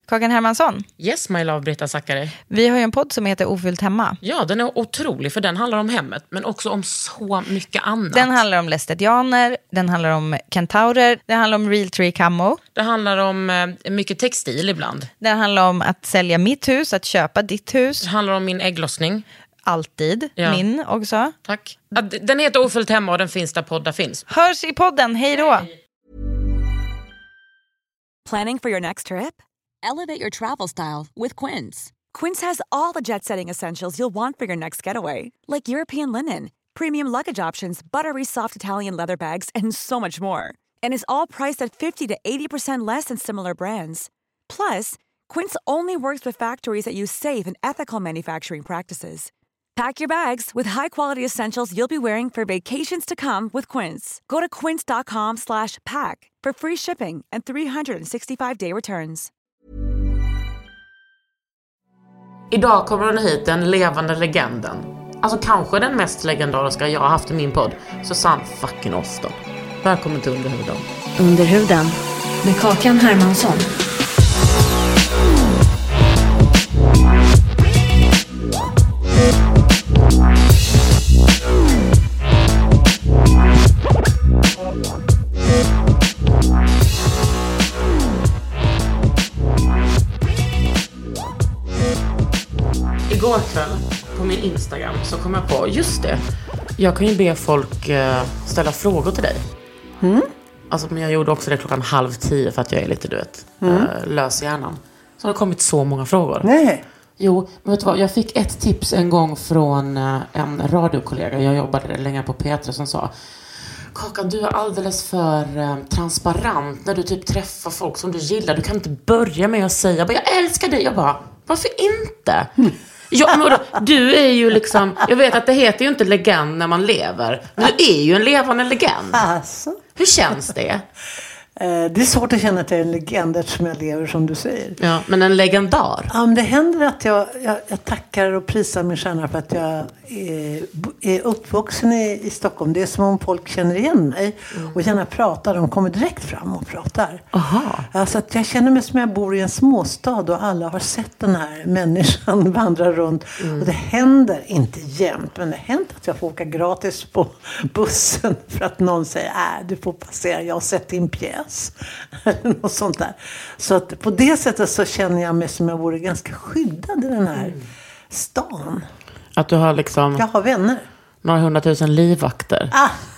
Kakan Hermansson. Yes, my love, Britta Zackari. Vi har ju en podd som heter Ofyllt hemma. Ja, den är otrolig för den handlar om hemmet, men också om så mycket annat. Den handlar om lästetianer, den handlar om kentaurer, den handlar om Realtree Camo. Det handlar om mycket textil ibland. Den handlar om att sälja mitt hus, att köpa ditt hus. Det handlar om min ägglossning. Alltid, min också. Tack. Den heter Ofyllt hemma och den finns där poddar finns. Hörs i podden, hej då! Planning for your next trip? Elevate your travel style with Quince. Quince has all the jet-setting essentials you'll want for your next getaway, like European linen, premium luggage options, buttery soft Italian leather bags, and so much more. And is all priced at 50 to 80% less than similar brands. Plus, Quince only works with factories that use safe and ethical manufacturing practices. Pack your bags with high-quality essentials you'll be wearing for vacations to come with Quince. Go to quince.com/pack for free shipping and 365-day returns. Idag kommer hon hit, den levande legenden. Alltså kanske den mest legendariska jag har haft i min podd. Susanne fucking Osten. Välkommen till Underhuden. Underhuden med Kakan Hermansson. Igår kväll på min Instagram så kom jag på, just det, jag kan ju be folk ställa frågor till dig. Alltså, men jag gjorde också det 9:30 för att jag är lite, du vet, lös i hjärnan. Så har det kommit så många frågor. Nej. Jo, men vet du vad, jag fick ett tips en gång från en radiokollega. Jag jobbade länge på P3 som sa: Kakan, du är alldeles för transparent när du typ träffar folk som du gillar. Du kan inte börja med att säga jag älskar dig. Jag bara, varför inte? Ja, men du är ju liksom, jag vet att det heter ju inte legend när man lever, men du är ju en levande legend. Alltså. Hur känns det? Det är svårt att känna att jag är en legend eftersom jag lever som du säger. Ja, men en legendar. Ja, men det händer att jag tackar och prisar min stjärna för att jag är uppvuxen i Stockholm. Det är som om folk känner igen mig och gärna pratar. De kommer direkt fram och pratar. Aha. Alltså att jag känner mig som jag bor i en småstad och alla har sett den här människan vandra runt. Och det händer inte jämt, men det händer att jag får åka gratis på bussen för att någon säger du får passera, jag har sett din pjäs. Något sånt där. Så att på det sättet så känner jag mig som jag vore ganska skyddad i den här stan. Att du har liksom... Jag har vänner. Några 100 000 livvakter.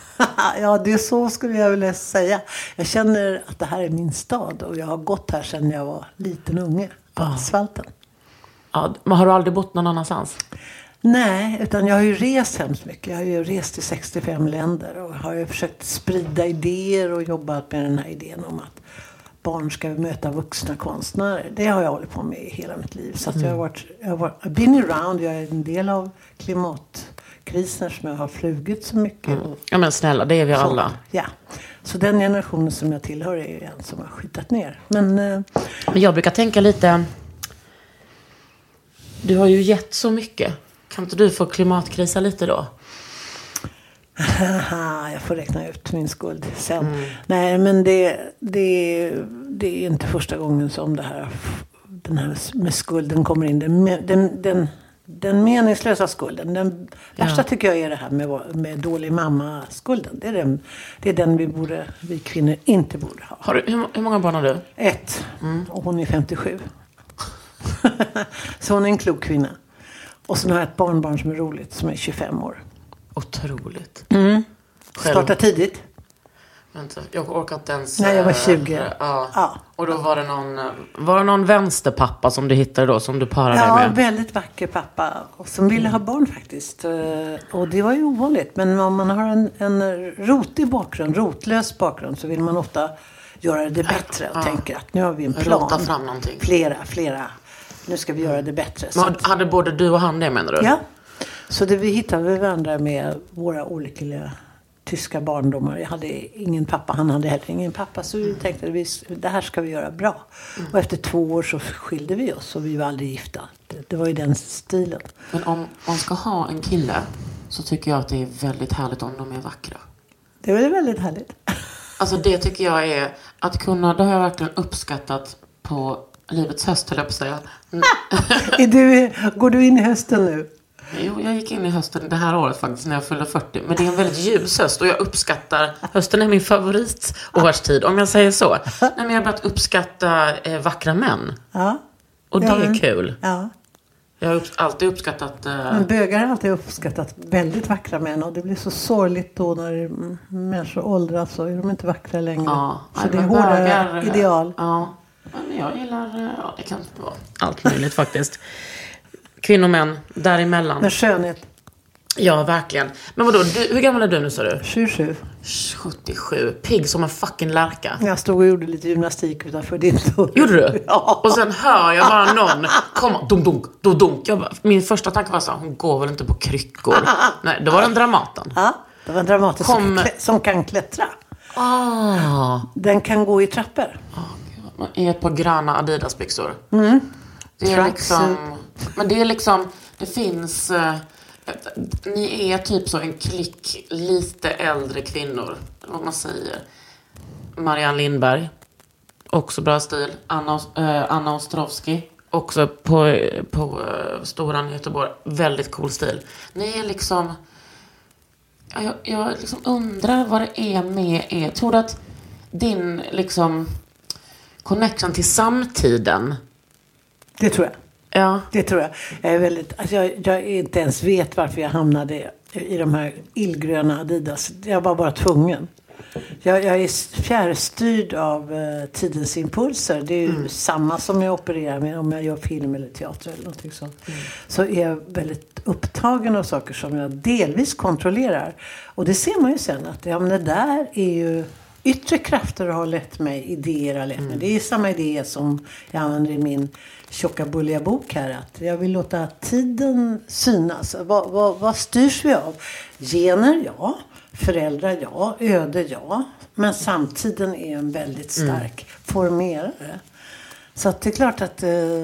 Ja, det är så skulle jag vilja säga. Jag känner att det här är min stad och jag har gått här sedan jag var liten unge på asfalten. Ja, men har du aldrig bott någon annanstans? Nej, utan jag har ju rest hemskt mycket. Jag har ju rest i 65 länder och har ju försökt sprida idéer och jobbat med den här idén om att barn ska möta vuxna konstnärer. Det har jag hållit på med i hela mitt liv. Så att jag har been around. Jag är en del av klimatkrisen som jag har flugit så mycket. Ja, men snälla, det är vi alla. Ja, så den generationen som jag tillhör är ju en som har skitat ner. Men jag brukar tänka lite... Du har ju gett så mycket. Kan inte du få klimatkrisa lite då? Jag får räkna ut min skuld sen. Nej, men det är inte första gången som den här med skulden kommer in. Den meningslösa skulden. Den värsta tycker jag är det här med dålig mamma-skulden. Det är den vi kvinnor inte borde ha. Hur många barn har du? 1. Och hon är 57. Så hon är en klok kvinna. Och så har jag ett barnbarn som är roligt, som är 25 år. Otroligt. Starta tidigt. Vänta, jag orkar inte ens... Nej, jag var 20. Ja. Och då var det någon vänsterpappa som du hittade då, som du parade med? Ja, väldigt vacker pappa. Och som ville ha barn faktiskt. Och det var ju ovanligt. Men om man har en rotlös bakgrund, så vill man ofta göra det bättre. Och tänker att nu har vi en plan. Rota fram någonting. Flera. Nu ska vi göra det bättre. Men hade både du och han det, menar du? Ja. Så vi hittade varandra med våra olika tyska barndomar. Jag hade ingen pappa, han hade heller ingen pappa. Så vi tänkte att det här ska vi göra bra. Och efter 2 år så skilde vi oss och vi var aldrig gifta. Det var ju den stilen. Men om man ska ha en kille så tycker jag att det är väldigt härligt om de är vackra. Det är väldigt härligt. Alltså det tycker jag är att kunna, det har jag verkligen uppskattat på livets höst, höll jag på att säga. Går du in i hösten nu? Jo, jag gick in i hösten det här året faktiskt när jag fyllde 40. Men det är en väldigt ljus höst och jag uppskattar... Hösten är min favoritårstid, om jag säger så. Nej, men jag har börjat uppskatta vackra män. Ja. Och det är kul. Ja. Jag har alltid uppskattat... Men bögar har alltid uppskattat väldigt vackra män. Och det blir så sorgligt då när människor åldras så är de inte vackra längre. Ja, så det är hårda ideal. Ja, men jag gillar... Ja, det kan vara allt möjligt faktiskt. Kvinnor och män, däremellan. Med skönhet. Ja, verkligen. Men vadå, hur gammal är du nu, sa du? 27. 77. Pigg som en fucking lärka. Jag stod och gjorde lite gymnastik utanför din dörr. Gjorde du? Ja. Och sen hör jag bara någon komma, dunk. Min första tanke var så här, hon går väl inte på kryckor. Nej, det var den Dramaten. Ja, det var en Dramaten som kan klättra. Den kan gå i trappor. I ett par gröna Adidas-byxor. Det är Tracksuit. liksom... Men det är liksom... Det finns... ni är typ så en klick lite äldre kvinnor. Vad man säger. Marianne Lindberg. Också bra stil. Anna Ostrovsky. Också på Storan i Göteborg. Väldigt cool stil. Ni är liksom... Jag liksom undrar vad det är med er. Tror du att din liksom connection till samtiden... Det tror jag. Ja. Det tror jag. Jag är väldigt... Alltså jag inte ens vet varför jag hamnade i de här illgröna Adidas. Jag var bara tvungen. Jag är fjärrstyrd av tidens impulser. Det är ju samma som jag opererar med om jag gör film eller teater eller någonting sånt. Så är jag väldigt upptagen av saker som jag delvis kontrollerar. Och det ser man ju sen att det där är ju... Yttre krafter har lett mig, idéer har lett mig. Det är samma idé som jag använder i min tjocka bulliga bok här. Att jag vill låta tiden synas. Vad styrs vi av? Gener, ja. Föräldrar, ja. Öde, ja. Men samtiden är en väldigt stark formerare. Så att det är klart att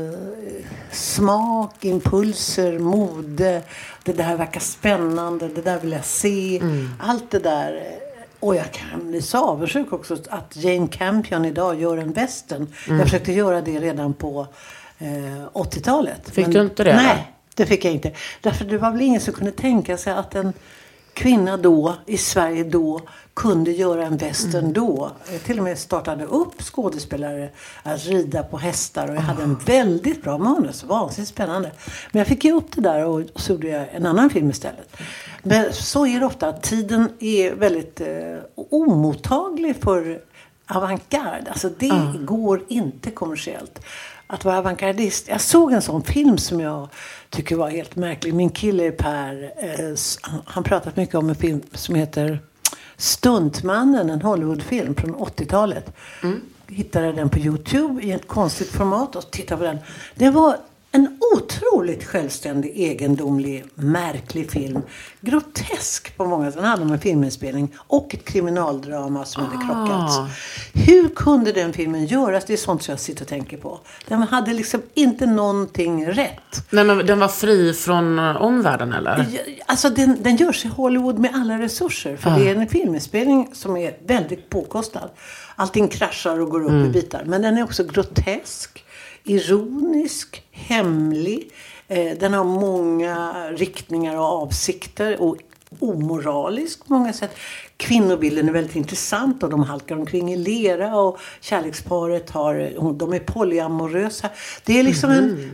smak, impulser, mode, det där verkar spännande, det där vill jag se. Allt det där... Och jag kan bli så avundsjuk också att Jane Campion idag gör en western. Jag försökte göra det redan på 80-talet. Fick du inte det? Nej, det fick jag inte. Därför det var väl ingen som kunde tänka sig att en kvinna då, i Sverige då, kunde göra en western då. Jag till och med startade upp skådespelare att rida på hästar. Och jag hade en väldigt bra manus. Vansinnigt spännande. Men jag fick ge upp det där och så gjorde jag en annan film istället. Men så är det ofta att tiden är väldigt omottaglig för avantgarde. Alltså det går inte kommersiellt. Att vara avantgardist. Jag såg en sån film som jag tycker var helt märklig. Min kille Per, han pratat mycket om en film som heter Stuntmannen, en Hollywoodfilm från 80-talet. Hittade den på YouTube i ett konstigt format och tittade på den. Det var en otroligt självständig, egendomlig, märklig film. Grotesk på många sätt. Den hade om en filminspelning och ett kriminaldrama som hade krockats. Hur kunde den filmen göras? Det är sånt som jag sitter och tänker på. Den hade liksom inte någonting rätt. Nej, men den var fri från omvärlden, eller? Alltså den görs i Hollywood med alla resurser. För det är en filminspelning som är väldigt påkostad. Allting kraschar och går upp i bitar. Men den är också grotesk. Ironisk, hemlig. Den har många riktningar och avsikter och omoralisk på många sätt. Kvinnobilden är väldigt intressant och de halkar omkring i lera och kärleksparet de är polyamorösa. Det är liksom en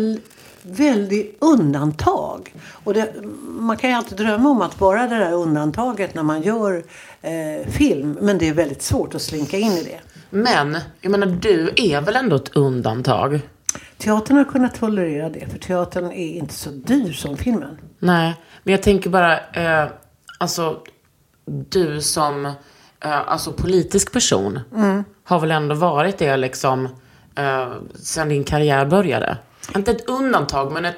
väldigt undantag. Och man kan ju alltid drömma om att vara det där undantaget när man gör film. Men det är väldigt svårt att slinka in i det. Men, jag menar, du är väl ändå ett undantag? Teatern har kunnat tolerera det. För teatern är inte så dyr som filmen. Nej, men jag tänker bara... alltså, du som alltså politisk person har väl ändå varit det liksom sen din karriär började? Inte ett undantag, men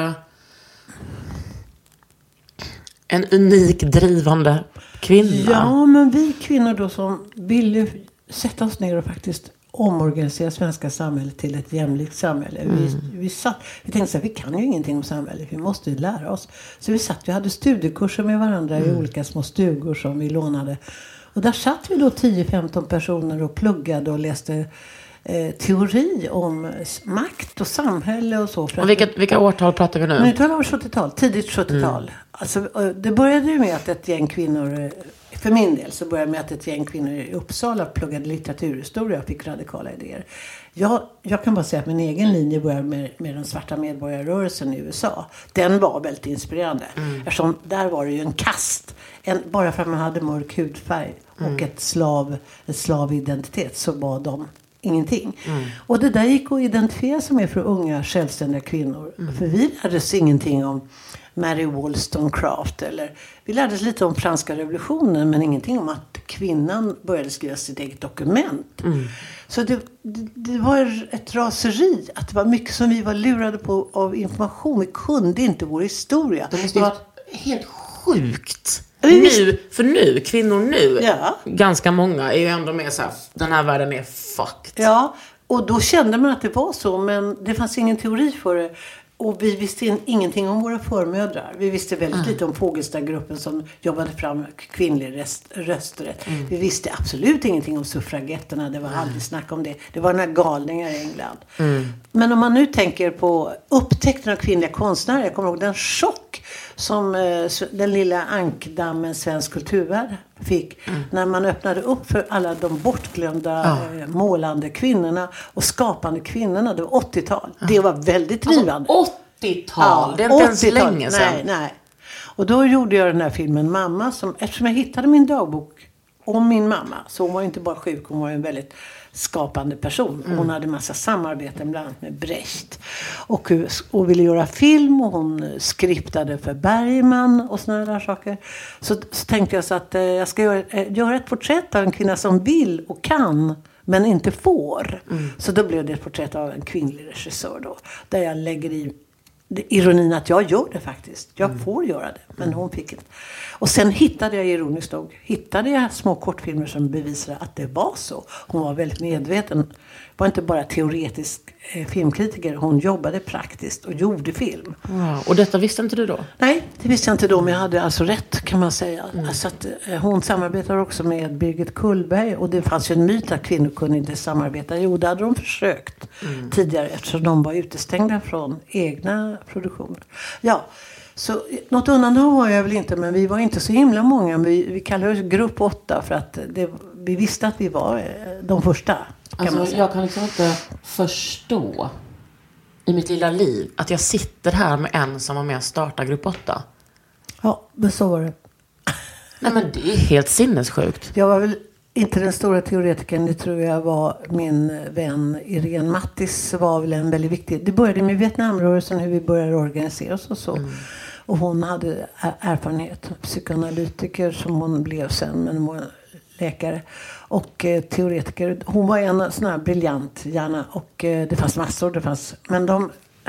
en unik drivande kvinna. Ja, men vi kvinnor då som ville sätta oss ner och faktiskt omorganisera svenska samhället till ett jämlikt samhälle. Vi tänkte så här, vi kan ju ingenting om samhället, vi måste ju lära oss. Så vi hade studiekurser med varandra i olika små stugor som vi lånade. Och där satt vi då 10-15 personer och pluggade och läste teori om makt och samhälle och så. Och vilka årtal pratar vi nu? Nu talar vi 70-tal, tidigt 70-tal. Alltså, det började ju med att ett gäng kvinnor, för min del så började med att ett gäng kvinnor i Uppsala pluggade litteraturhistoria och fick radikala idéer. Jag kan bara säga att min egen linje började med den svarta medborgarrörelsen i USA. Den var väldigt inspirerande. Eftersom där var det ju en kast. Bara för att man hade mörk hudfärg och ett slavidentitet så var de ingenting. Och det där gick att identifiera sig med för unga självständiga kvinnor. För vi lärde oss ingenting om Mary Wollstonecraft vi lärde oss lite om franska revolutionen men ingenting om att kvinnan började skriva sitt eget dokument. Så det var ett raseri att det var mycket som vi var lurade på av information. Vi kunde inte vår historia. Det måste vara helt sjukt. Nu, kvinnor nu, ganska många är ju ändå med så här, den här världen är fucked. Ja, och då kände man att det var så, men det fanns ingen teori för det. Och vi visste ingenting om våra förmödrar. Vi visste väldigt lite om Fogelstad-gruppen som jobbade fram kvinnlig rösträtt. Vi visste absolut ingenting om suffragetterna. Det var aldrig snack om det. Det var några galningar i England. Men om man nu tänker på upptäckten av kvinnliga konstnärer. Jag kommer ihåg den chock som den lilla ankdammen Svensk kulturvärld fick. När man öppnade upp för alla de bortglömda målande kvinnorna och skapande kvinnorna. Det var 80-tal. Det var väldigt drivande. Alltså 80-tal? Det är inte ens länge sedan. Nej. Och då gjorde jag den här filmen Mamma. Eftersom jag hittade min dagbok om min mamma. Så hon var inte bara sjuk, hon var en väldigt skapande person. Hon hade massa samarbeten bland annat med Brecht. Och ville göra film och hon skriptade för Bergman och såna där saker. Så tänkte jag så att jag ska göra ett porträtt av en kvinna som vill och kan men inte får. Så då blev det ett porträtt av en kvinnlig regissör då. Där jag lägger i ironin att jag gör det faktiskt. Jag får göra det, men hon fick inte. Och sen hittade jag ironiskt nog små kortfilmer som bevisade att det var så. Hon var väldigt medveten. Var inte bara teoretisk filmkritiker. Hon jobbade praktiskt och gjorde film. Och detta visste inte du då? Nej, det visste jag inte då. Men jag hade alltså rätt kan man säga. Alltså att, hon samarbetade också med Birgit Kullberg. Och det fanns ju en myt att kvinnor kunde inte samarbeta. Jo, det hade de försökt tidigare. Eftersom de var utestängda från egna produktioner. Ja, så något undantag var jag väl inte. Men vi var inte så himla många. Vi kallade oss grupp 8 för att vi visste att vi var de första. Alltså, jag kan liksom inte förstå i mitt lilla liv att jag sitter här med en som var med att starta grupp 8. Ja, men så var det. Nej, men det är helt sinnessjukt. Jag var väl inte den stora teoretikern. Det tror jag var min vän Irene Mattis var väl en väldigt viktig. Det började med Vietnamrörelsen, hur vi började organisera oss och så. Och hon hade erfarenhet. Psykoanalytiker som hon blev sen, men hon var läkare. Och teoretiker. Hon var en sån här briljant hjärna. Och det fanns massor. Men de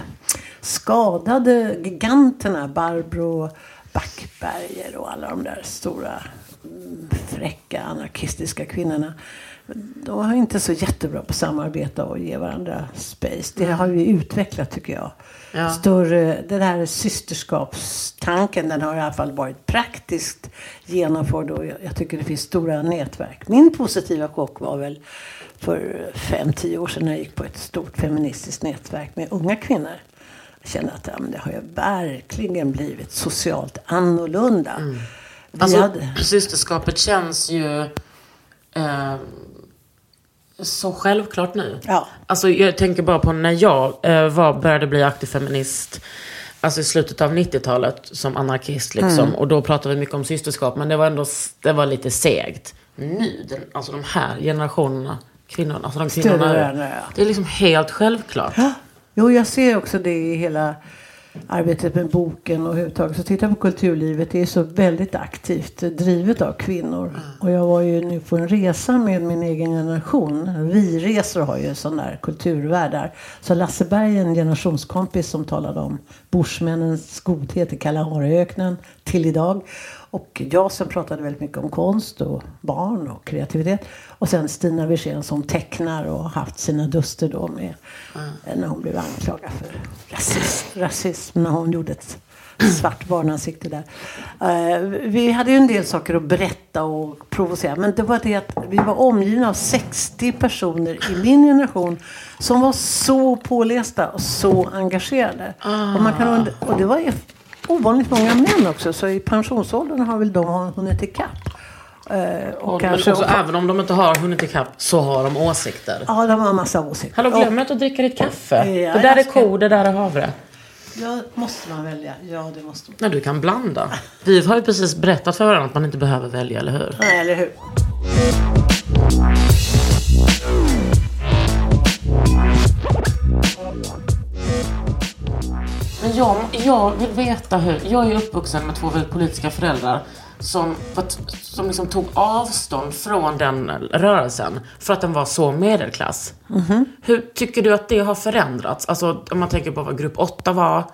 skadade giganterna. Barbro Backberger och alla de där stora fräcka anarkistiska kvinnorna. De var inte så jättebra på samarbete och ge varandra space. Det har vi utvecklat tycker jag. Ja. Det där systerskapstanken, den har i alla fall varit praktiskt genomförd och jag tycker det finns stora nätverk. Min positiva chock var väl för 5-10 år sedan när jag gick på ett stort feministiskt nätverk med unga kvinnor. Jag kände att det har ju verkligen blivit socialt annorlunda. Alltså, systerskapet känns ju så självklart nu. Ja. Alltså, jag tänker bara på när jag började bli aktiv feminist. Alltså i slutet av 90-talet som anarkist liksom. Och då pratade vi mycket om systerskap. Men det var lite segt. Nu, alltså de här generationerna, kvinnorna. Alltså de kvinnorna, det är liksom helt självklart. Ja. Jo, jag ser också det i hela arbetet med boken och överhuvudtaget. Så titta på kulturlivet, det är så väldigt aktivt drivet av kvinnor. Och jag var ju nu på en resa med min egen generation. Vi resor har ju sån där kulturvärldar. Så Lasse Berg, en generationskompis som talade om bushmännens godhet i Kalahariöknen till idag. Och jag som pratade väldigt mycket om konst och barn och kreativitet. Och sen Stina Wirsén som tecknar och har haft sina duster då med när hon blev anklagad för rasism när hon gjorde ett svart barnansikte där. Vi hade ju en del saker att berätta och provocera. Men det var det att vi var omgivna av 60 personer i min generation som var så pålästa och så engagerade. Och det var ju ovanligt många män också. Så i pensionsåldern har väl de hunnit ikapp. Och kanske också, även om de inte har hunnit ikapp så har de åsikter. Ja, de har en massa åsikter. Hallå, glöm inte att dricka ditt kaffe. Det där är ko, det där är havre. Ja, måste man välja? Ja, det måste man. Nej, du kan blanda. Vi har ju precis berättat för varandra att man inte behöver välja, eller hur? Nej, eller hur? Men jag vill veta hur. Jag är uppvuxen med 2 väldigt politiska föräldrar som liksom tog avstånd från den rörelsen för att den var så medelklass. Mm-hmm. Hur tycker du att det har förändrats? Alltså om man tänker på vad grupp 8 var,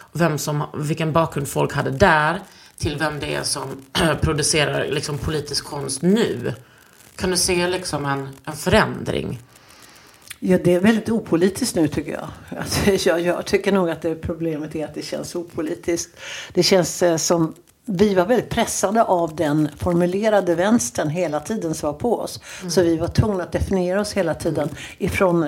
vilken bakgrund folk hade där, till vem det är som producerar liksom politisk konst nu. Kan du se liksom en förändring? Ja, det är väldigt opolitiskt nu tycker jag. Alltså, jag tycker nog att det problemet är att det känns opolitiskt. Det känns som vi var väldigt pressade av den formulerade vänstern hela tiden som var på oss. Så vi var tvungna att definiera oss hela tiden ifrån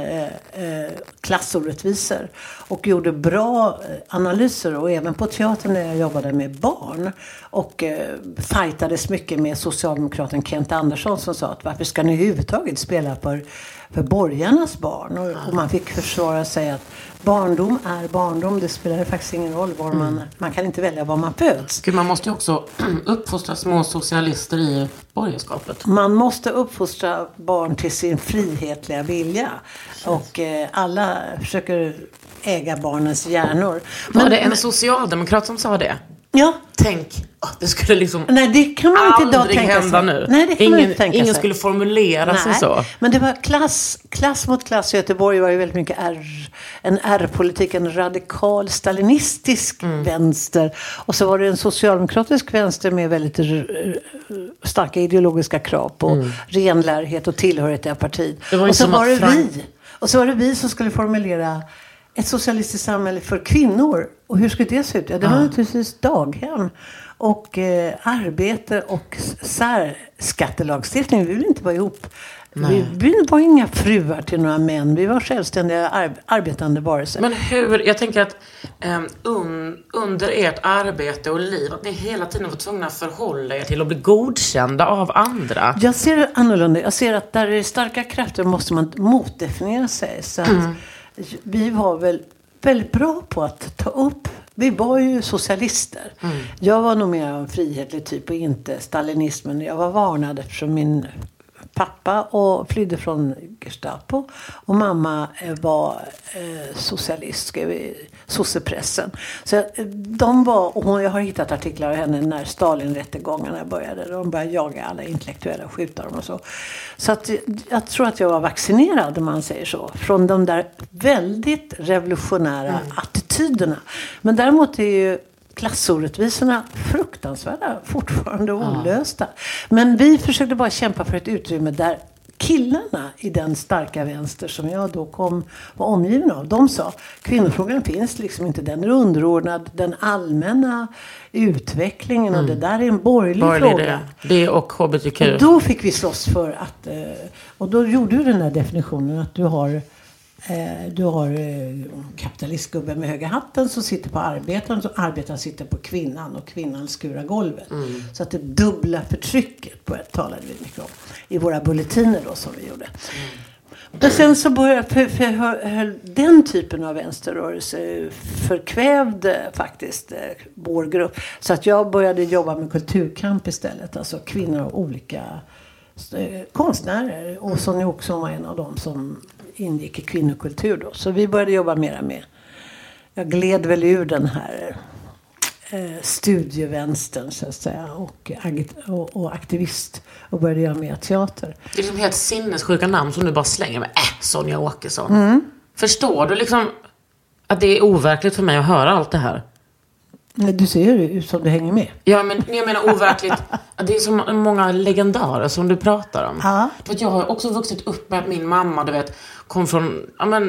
klassorättvisor. Och gjorde bra analyser och även på teatern när jag jobbade med barn. Och fightades mycket med socialdemokraten Kent Andersson som sa att varför ska ni överhuvudtaget spela för borgarnas barn? Och man fick försvara sig att barndom är barndom. Det spelar faktiskt ingen roll var man kan inte välja var man föds. Gud, man måste ju också uppfostra små socialister i borgerskapet. Man måste uppfostra barn till sin frihetliga vilja. Och alla försöker äga barnens hjärnor. Var det en socialdemokrat som sa det? Ja. Tänk, det skulle liksom nej, det kan man inte idag aldrig tänka hända sig. Nu. Nej, det kan man inte tänka ingen sig. skulle formulera sig så. Men det var klass mot klass. I Göteborg var ju väldigt mycket en R-politik, en radikal stalinistisk vänster. Och så var det en socialdemokratisk vänster med väldigt starka ideologiska krav på renlärighet och tillhörighet till partiet. Och så var det vi som skulle formulera ett socialistiskt samhälle för kvinnor. Och hur skulle det se ut? Ja, det var naturligtvis daghem och arbete och särskattelagstiftning. Vi ville inte vara ihop. Vi var inga fruar till några män. Vi var självständiga arbetande varelser. Men hur, jag tänker att under ert arbete och liv att ni hela tiden var tvungna att förhålla er till att bli godkända av andra. Jag ser det annorlunda. Jag ser att där det är starka krafter måste man motdefiniera sig. Så att vi var väl väldigt bra på att ta upp. Vi var ju socialister. Jag var nog mer en frihetlig typ och inte stalinismen. Jag var varnad eftersom min pappa och flydde från Gestapo och mamma var socialist, skrev i sossepressen. Så de var, och jag har hittat artiklar av henne när Stalin-rättegångarna började. De började jaga alla intellektuella och skjuta dem och så. Så att jag tror att jag var vaccinerad, om man säger så, från de där väldigt revolutionära attityderna. Men däremot är ju klassorättvisorna fruktansvärda, fortfarande olösta. Men vi försökte bara kämpa för ett utrymme där killarna i den starka vänster som jag då var omgiven av, de sa kvinnofrågan finns liksom inte, den är underordnad den allmänna utvecklingen och det där är en borgerlig fråga. Det och HBTQ. Och då fick vi slåss för att, och då gjorde du den där definitionen att du har kapitalistgubben med höga hatten som sitter på arbetaren, så arbetaren sitter på kvinnan och kvinnan skurar golvet. Så att det dubbla förtrycket talade vi mycket om i våra bulletiner då som vi gjorde. Men sen så började den typen av vänsterrörelse förkvävde faktiskt vår grupp. Så att jag började jobba med kulturkamp istället. Alltså kvinnor av olika konstnärer. Och Sonja också var en av dem som ingick i kvinnokultur då. Så vi började jobba mera med. Jag gled väl ur den här studievänstern så att säga och aktivist och började göra mer teater. Det är liksom helt sinnessjuka namn som du bara slänger med Sonja Åkesson. Förstår du liksom att det är overkligt för mig att höra allt det här? Du ser ju ut som du hänger med. Ja, men jag menar overkligt. Det är så många legendarer som du pratar om. Ja. För att jag har också vuxit upp med att min mamma, du vet, kom från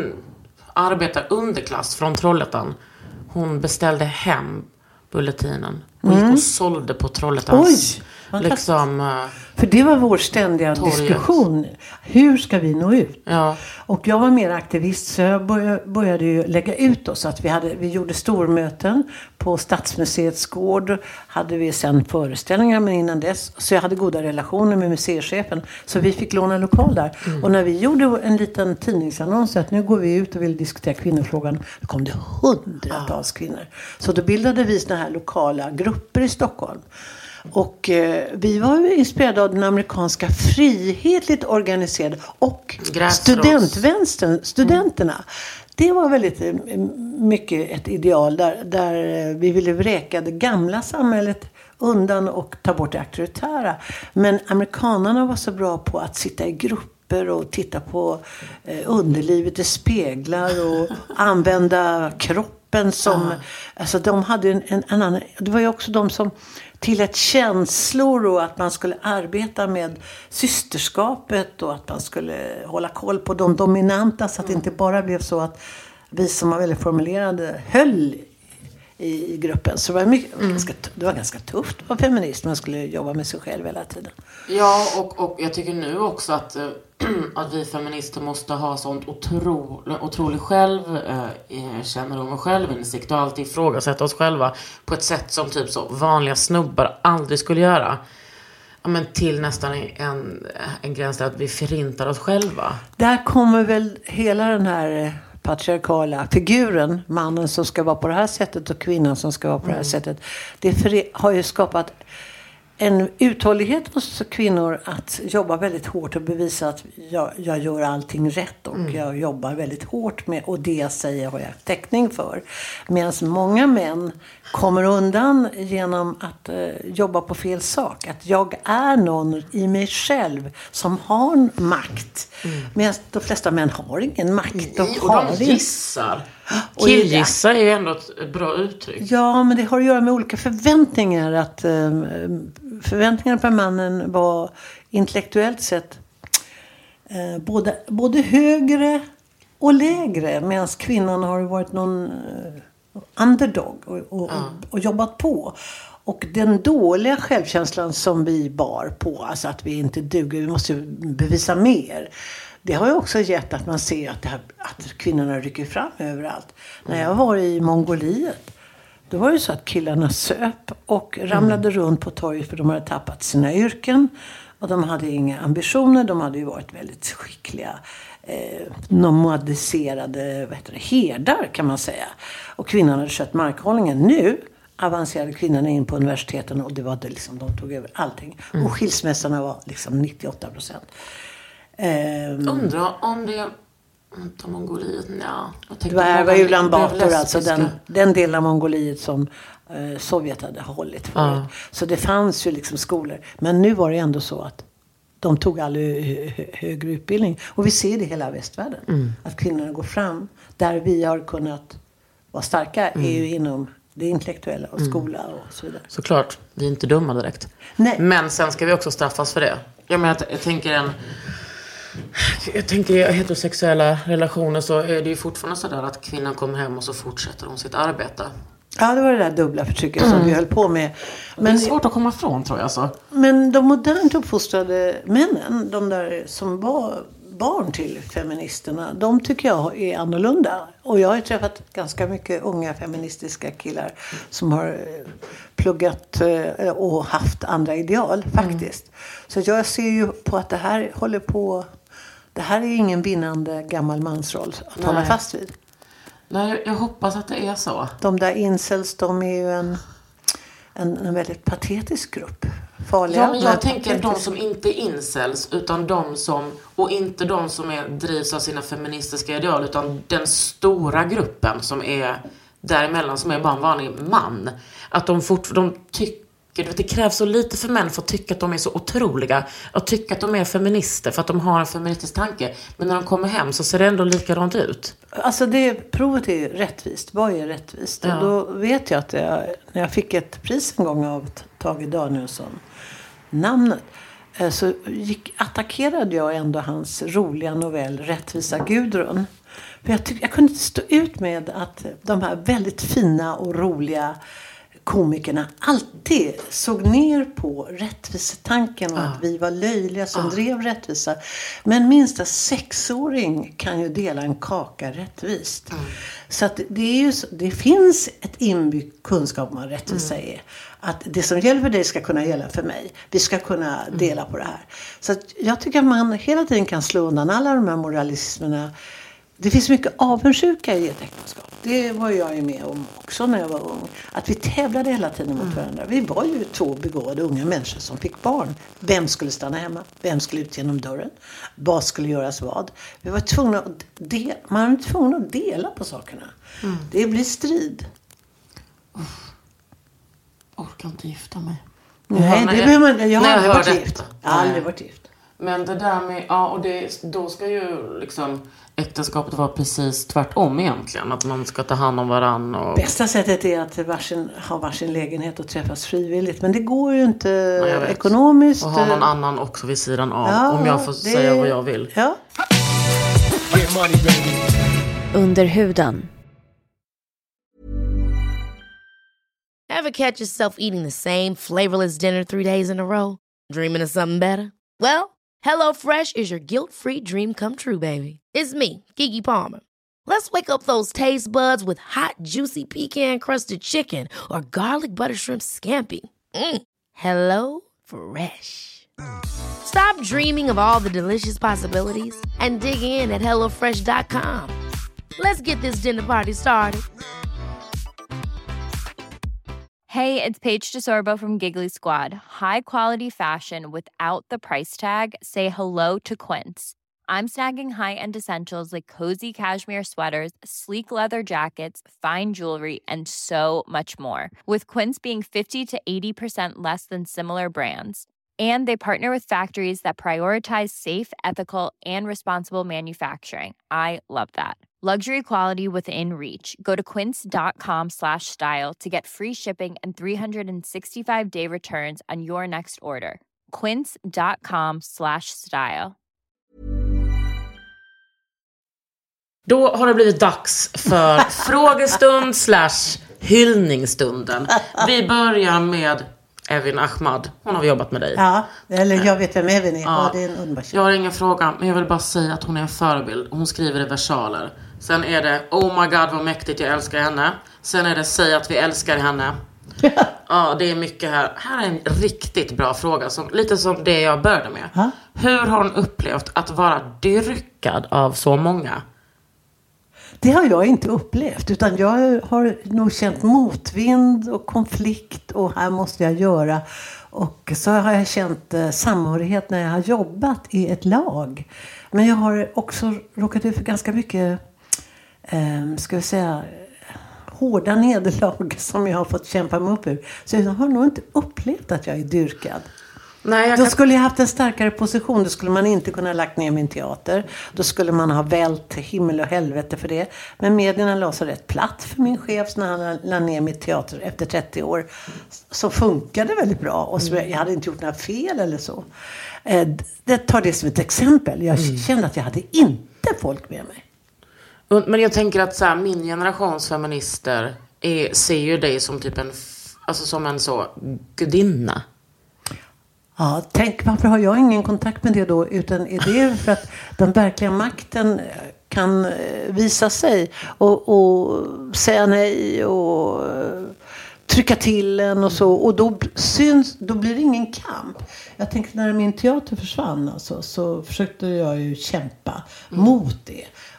arbetar underklass från Trollhättan. Hon beställde hem bulletinen och gick och sålde på Trollhättans. Oj, liksom, för det var vår ständiga diskussion. Hur ska vi nå ut? ja. Och jag var mer aktivist, så jag började ju lägga ut oss. Att vi gjorde stormöten på Stadsmuseets gård. Hade vi sen föreställningar, men innan dess. Så jag hade goda relationer med museichefen. Så vi fick låna lokal där. Och när vi gjorde en liten tidningsannons att nu går vi ut och vill diskutera kvinnofrågan. Då kom det hundratals kvinnor. Så då bildade vi såna här lokala grupper i Stockholm. Och vi var inspirerade av den amerikanska frihetligt organiserade och studentvänstern, studenterna. Det var väldigt mycket ett ideal där vi ville vräka det gamla samhället undan och ta bort det auktoritära. Men amerikanerna var så bra på att sitta i grupper och titta på underlivet i speglar och använda kroppen som... Alltså de hade en annan... Det var ju också de som tillät känslor och att man skulle arbeta med systerskapet och att man skulle hålla koll på de dominanta så att det inte bara blev så att vi som var väldigt formulerade höll i gruppen. Så det var ganska tufft att vara feminist. Man skulle jobba med sig själv hela tiden. Ja, och jag tycker nu också att vi feminister måste ha sånt otrolig självkännedom och självinsikt och alltid ifrågasätta oss själva på ett sätt som typ så vanliga snubbar aldrig skulle göra. Ja, men till nästan en gräns där att vi förintar oss själva. Där kommer väl hela den här patriarkala figuren, mannen som ska vara på det här sättet och kvinnan som ska vara på det här sättet. Det har ju skapat en uthållighet hos kvinnor att jobba väldigt hårt och bevisa att jag gör allting rätt och jag jobbar väldigt hårt med, och det jag säger har jag täckning för. Medan många män kommer undan genom att jobba på fel sak. Att jag är någon i mig själv som har makt. Medan de flesta män har ingen makt. Och de gissar. Killgissa är ju ändå ett bra uttryck. Ja, men det har att göra med olika förväntningar. Att förväntningarna på mannen var intellektuellt sett både högre och lägre. Medan kvinnan har varit någon underdog och jobbat på. Och den dåliga självkänslan som vi bar på, alltså att vi inte duger, vi måste bevisa mer. Det har ju också gett att man ser att kvinnorna rycker fram överallt. När jag var i Mongoliet, då var det så att killarna söp och ramlade runt på torget för de hade tappat sina yrken. Och de hade inga ambitioner, de hade ju varit väldigt skickliga, nomadiserade herdar kan man säga. Och kvinnorna hade skött markhållningen. Nu avancerade kvinnorna in på universiteten och det var det liksom, de tog över allting. Och skilsmässorna var liksom 98%. Undrar om det ta Mongoliet, det var Ulan Bator, alltså den delen av Mongoliet som Sovjet hade hållit förut. Så det fanns ju liksom skolor. Men nu var det ändå så att de tog all högre utbildning. Och vi ser det i hela västvärlden. Att kvinnorna går fram. Där vi har kunnat vara starka är ju inom det intellektuella och skola och så vidare. Såklart, vi är inte dumma direkt. Nej. Men sen ska vi också straffas för det. Jag tänker i heterosexuella relationer så är det ju fortfarande så där att kvinnan kommer hem och så fortsätter hon sitt arbete. Ja, det var det där dubbla förtrycket som vi höll på med. Men det är svårt att komma ifrån, tror jag så. Men de modernt uppfostrade männen, de där som var barn till feministerna, de tycker jag är annorlunda. Och jag har träffat ganska mycket unga feministiska killar som har pluggat och haft andra ideal faktiskt. Så jag ser ju på att det här håller på. Det här är ingen vinnande gammal mansroll att hålla fast vid. Nej, jag hoppas att det är så. De där incels, de är ju en väldigt patetisk grupp. Farliga. Ja, men jag tänker de som inte är incels, utan de som, och inte de som drivs av sina feministiska ideal, utan den stora gruppen som är däremellan, som är bara en vanlig man. Att de tycker Gud, det krävs så lite för män för att tycka att de är så otroliga. Att tycka att de är feminister för att de har en feministisk tanke. Men när de kommer hem så ser det ändå likadant ut. Alltså provet är rättvist. Vad är rättvist? Ja. Och då vet jag att när jag fick ett pris en gång av Tage Danielsson, namnet, så attackerade jag ändå hans roliga novell Rättvisa Gudrun. För jag kunde inte stå ut med att de här väldigt fina och roliga komikerna alltid såg ner på rättvisetanken och att vi var löjliga som drev rättvisa. Men minsta 6-åring kan ju dela en kaka rättvist. Så att det finns ett inbyggt kunskap om vad rättvisa är. Att det som gäller för dig ska kunna gälla för mig. Vi ska kunna dela på det här. Så att jag tycker att man hela tiden kan slå undan alla de här moralismerna. Det finns mycket avundsjuka i ett äktenskap. Det var jag ju med om också när jag var ung. Att vi tävlade hela tiden mot varandra. Vi var ju 2 begåvade unga människor som fick barn. Vem skulle stanna hemma? Vem skulle ut genom dörren? Vad skulle göras vad? Vi var tvungna man var tvungen att dela på sakerna. Det blir strid. Orkar inte gifta mig. Nej, det behöver man. Jag har aldrig varit detta. gift. Jag har aldrig varit gift. Men det där med, då ska ju liksom äktenskapet vara precis tvärtom egentligen. Att man ska ta hand om varann. Och... Bästa sättet är att ha varsin lägenhet och träffas frivilligt. Men det går ju inte ekonomiskt. Och ha någon annan också vid sidan av. Om jag får säga vad jag vill. Ja. Under huden. Ever catch yourself eating the same flavorless dinner 3 days in a row? Dreaming of something better? Well, HelloFresh is your guilt-free dream come true, baby. It's me, Keke Palmer. Let's wake up those taste buds with hot, juicy pecan-crusted chicken or garlic butter shrimp scampi. Hello Fresh. Stop dreaming of all the delicious possibilities and dig in at HelloFresh.com. Let's get this dinner party started. Hey, it's Paige DeSorbo from Giggly Squad. High quality fashion without the price tag. Say hello to Quince. I'm snagging high-end essentials like cozy cashmere sweaters, sleek leather jackets, fine jewelry, and so much more. With Quince being 50 to 80% less than similar brands. And they partner with factories that prioritize safe, ethical, and responsible manufacturing. I love that. Luxury quality within reach. Go to quince.com/style to get free shipping and 365-day returns on your next order. Quince.com/style. Då har det blivit dags för frågestund / hyllningsstunden. Vi börjar med Evin Ahmad. Hon har jobbat med dig. Ja, eller jag vet vem Evin är. Ja, det är en underbar. Jag har ingen fråga, men jag vill bara säga att hon är en förebild. Hon skriver i versaler. Sen är det oh my god vad mäktigt, jag älskar henne. Sen är det säg att vi älskar henne. Ja, det är mycket här. Här är en riktigt bra fråga. Lite som det jag började med. Hur har hon upplevt att vara dyrkad av så många? Det har jag inte upplevt, utan jag har nog känt motvind och konflikt och här måste jag göra. Och så har jag känt samhörighet när jag har jobbat i ett lag. Men jag har också råkat ut för ganska mycket, ska vi säga, hårda nederlag som jag har fått kämpa mig upp ur. Så jag har nog inte upplevt att jag är dyrkad. Nej, Då skulle jag haft en starkare position. Då skulle man inte kunna lagt ner min teater. Då skulle man ha vält himmel och helvete för det. Men medierna la så rätt platt för min chef när han la ner mitt teater efter 30 år. Så funkade väldigt bra. Och så jag hade inte gjort några fel eller så. Det tar det som ett exempel. Jag kände att jag hade inte folk med mig. Men jag tänker att så här, min generations feminister ser ju dig som typ som en så gudinna. Ja, tänk varför har jag ingen kontakt med det då, utan är det för att den verkliga makten kan visa sig och säga nej och trycka till en och så, och då blir det ingen kamp. Jag tänkte när min teater försvann alltså, så försökte jag ju kämpa mot det.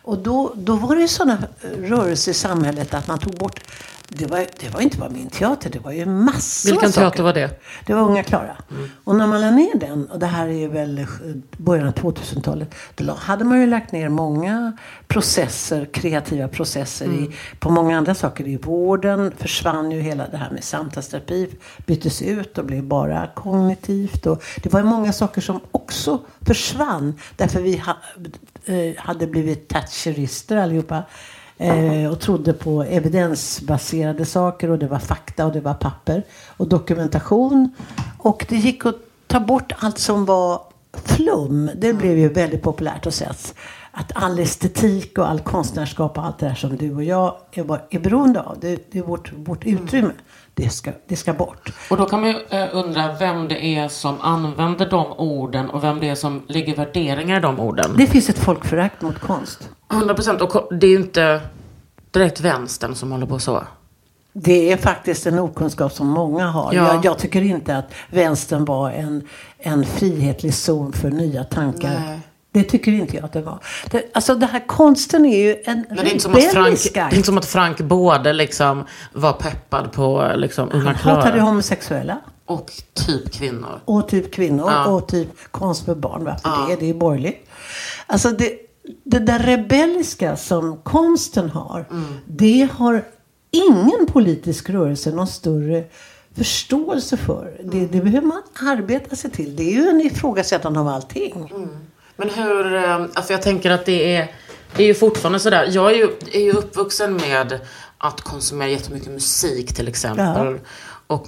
Och då var det ju sådana rörelser i samhället att man tog bort... Det var inte bara min teater, det var ju massor av Vilken saker. teater var det? Det var Unga Klara. Och när man lade ner den, och det här är ju väl början av 2000-talet, då hade man ju lagt ner många processer, kreativa processer på många andra saker. I vården försvann ju hela det här med samtalsterapi, byttes ut och blev bara kognitivt. Och det var ju många saker som också försvann, därför vi hade blivit thatcherister allihopa. Och trodde på evidensbaserade saker, och det var fakta och det var papper och dokumentation, och det gick att ta bort allt som var flum. Det blev ju väldigt populärt att säga att all estetik och all konstnärskap och allt det där som du och jag är beroende av, det är vårt utrymme. Det ska bort. Och då kan man ju undra vem det är som använder de orden och vem det är som lägger värderingar i de orden. Det finns ett folkförakt mot konst. 100%. Och det är ju inte direkt vänstern som håller på så. Det är faktiskt en okunskap som många har. Ja. Jag tycker inte att vänstern var en frihetlig zon för nya tankar. Nej. Det tycker inte jag att det var. Det här konsten är ju en rebellisk. Det är inte som att Frank Både liksom var peppad på liksom Unga Klara. Han hatade homosexuella. Och typ kvinnor. Och typ konst för barn. Varför det är borgerligt. Alltså det där rebelliska som konsten har, det har ingen politisk rörelse någon större förståelse för. Det behöver man arbeta sig till. Det är ju en ifrågasättande av allting. Men hur, alltså jag tänker att det är ju fortfarande sådär. Jag är ju uppvuxen med att konsumera jättemycket musik till exempel. Ja.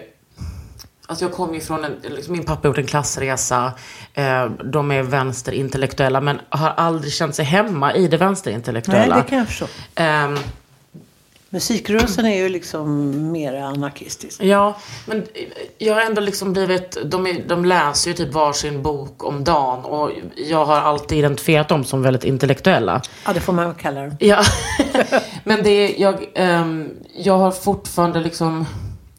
Jag kommer ju från min pappa har gjort en klassresa. De är vänsterintellektuella, men har aldrig känt sig hemma i det vänsterintellektuella. Nej, det kan jag förstå. Musikrörelsen är ju liksom mer anarkistisk. Ja, men jag har ändå liksom blivit... De läser ju typ varsin bok om dagen. Och jag har alltid identifierat dem som väldigt intellektuella. Ja, det får man kalla dem. Ja, men jag har fortfarande liksom...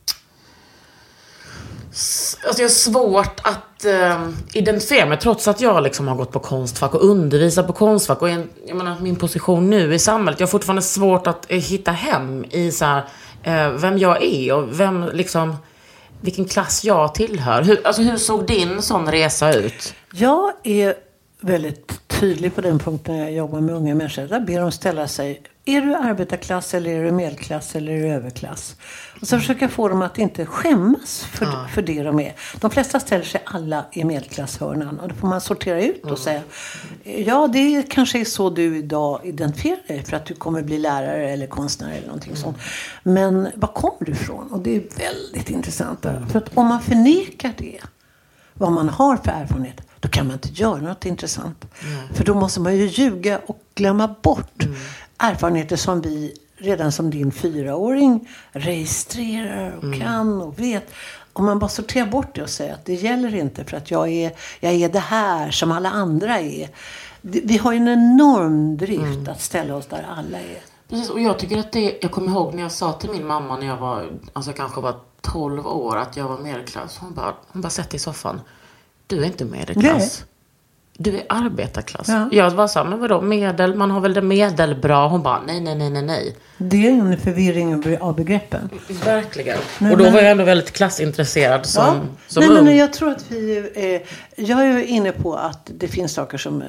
Alltså jag har svårt att identifiera mig, trots att jag liksom har gått på konstfack och undervisar på konstfack, och jag menar, min position nu i samhället, jag har fortfarande svårt att hitta hem i så här, vem jag är och vilken klass jag tillhör. Hur såg din sån resa ut? Jag är väldigt tydlig på den punkten när jag jobbar med unga människor. Där ber de ställa sig: är du arbetarklass eller är du medelklass eller är du överklass? Och så försöker jag få dem att inte skämmas för det de är. De flesta ställer sig alla i medelklasshörnan, och då får man sortera ut och säga: ja, det kanske är så du idag identifierar dig för att du kommer bli lärare eller konstnär eller någonting sånt. Men var kommer du ifrån? Och det är väldigt intressant. För att om man förnekar det, vad man har för erfarenhet, då kan man inte göra något intressant. För då måste man ju ljuga och glömma bort erfarenheter som vi redan som din 4-åring registrerar och kan och vet. Om man bara sorterar bort det och säger att det gäller inte för att jag är det här som alla andra är. Vi har ju en enorm drift att ställa oss där alla är. Precis, och jag tycker att jag kommer ihåg när jag sa till min mamma när jag var, alltså kanske var 12 år, att jag var medelklass. Hon bara satt i soffan: du är inte medelklass. Nej. Du är arbetarklass. Ja. Jag var så här: men vadå, man har väl det medelbra? Hon bara, nej. Det är en förvirring av begreppen. Verkligen. Nej, och då var jag ändå väldigt klassintresserad som ung. Men jag tror att jag är inne på att det finns saker som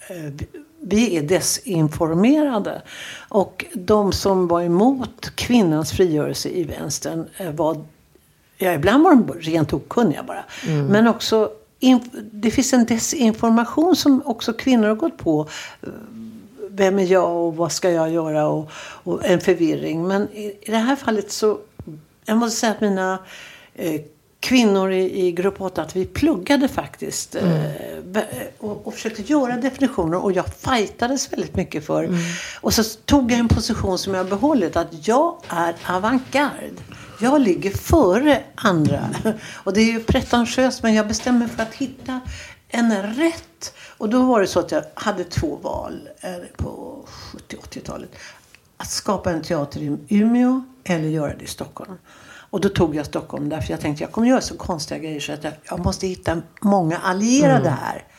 vi är desinformerade. Och de som var emot kvinnans frigörelse i vänstern ibland var de rent okunniga bara. Men också det finns en desinformation som också kvinnor har gått på. Vem är jag och vad ska jag göra, och en förvirring. Men i det här fallet så, jag måste säga att mina kvinnor i grupp 8, att vi pluggade faktiskt och försökte göra definitioner, och jag fightades väldigt mycket för. Och så tog jag en position som jag har behållit, att jag är avantgarde. Jag ligger före andra. Och det är ju pretentiöst, men jag bestämmer för att hitta en rätt. Och då var det så att jag hade 2 val på 70-80-talet. Att skapa en teater i Umeå eller göra det i Stockholm. Och då tog jag Stockholm, därför jag tänkte jag kommer göra så konstiga grejer så att jag måste hitta många allierade här.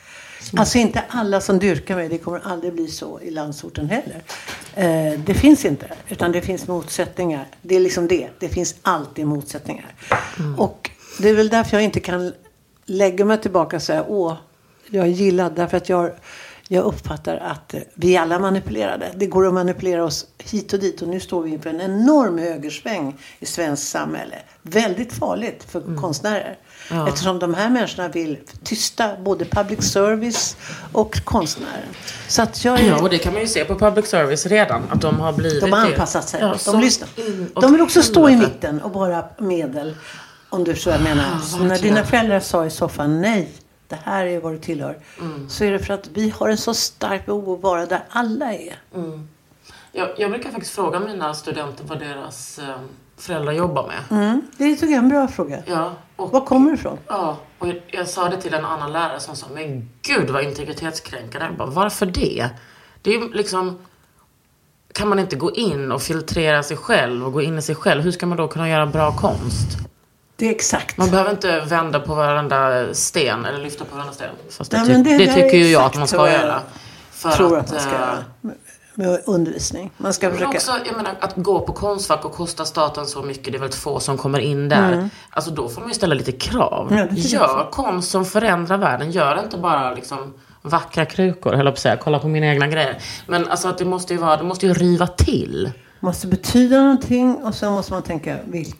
Alltså inte alla som dyrkar mig, det kommer aldrig bli så i landsorten heller. Det finns inte, utan det finns motsättningar. Det är liksom det finns alltid motsättningar. Och det är väl därför jag inte kan lägga mig tillbaka och säga, jag är gillad, därför att jag uppfattar att vi alla manipulerade. Det går att manipulera oss hit och dit. Och nu står vi inför en enorm högersväng i svenskt samhälle. Väldigt farligt för konstnärer. Ja. Eftersom de här människorna vill tysta både public service och konstnärer. Så att och det kan man ju se på public service redan. Att de har blivit... De har anpassat sig. Ja, de lyssnar. De vill också stå i mitten och vara medel. Om du så jag menar. Så när dina föräldrar sa i soffan nej. Det här är vad du tillhör. Så är det för att vi har en så stark behov att vara där alla är. Jag brukar faktiskt fråga mina studenter vad deras föräldrar jobbar med. Det tycker jag är en bra fråga. Ja, var kommer du ifrån? Ja, och jag sa det till en annan lärare som sa, men gud vad integritetskränkande. Jag bara, varför det? Det är ju liksom, kan man inte gå in och filtrera sig själv och gå in i sig själv? Hur ska man då kunna göra bra konst? Det är exakt. Man behöver inte vända på varenda sten eller lyfta på varenda sten. Fast det tycker ju jag att man ska göra. Tror att man ska göra. Med undervisning. Man ska försöka... också, jag menar, att gå på Konstfack och kosta staten så mycket, det är väldigt få som kommer in där. Alltså då får man ju ställa lite krav. Ja, gör konst som förändrar världen. Gör inte bara liksom vackra krukor, höll jag på att säga. Kolla på mina egna grejer. Men alltså att det måste ju riva till. Det måste betyda någonting och sen måste man tänka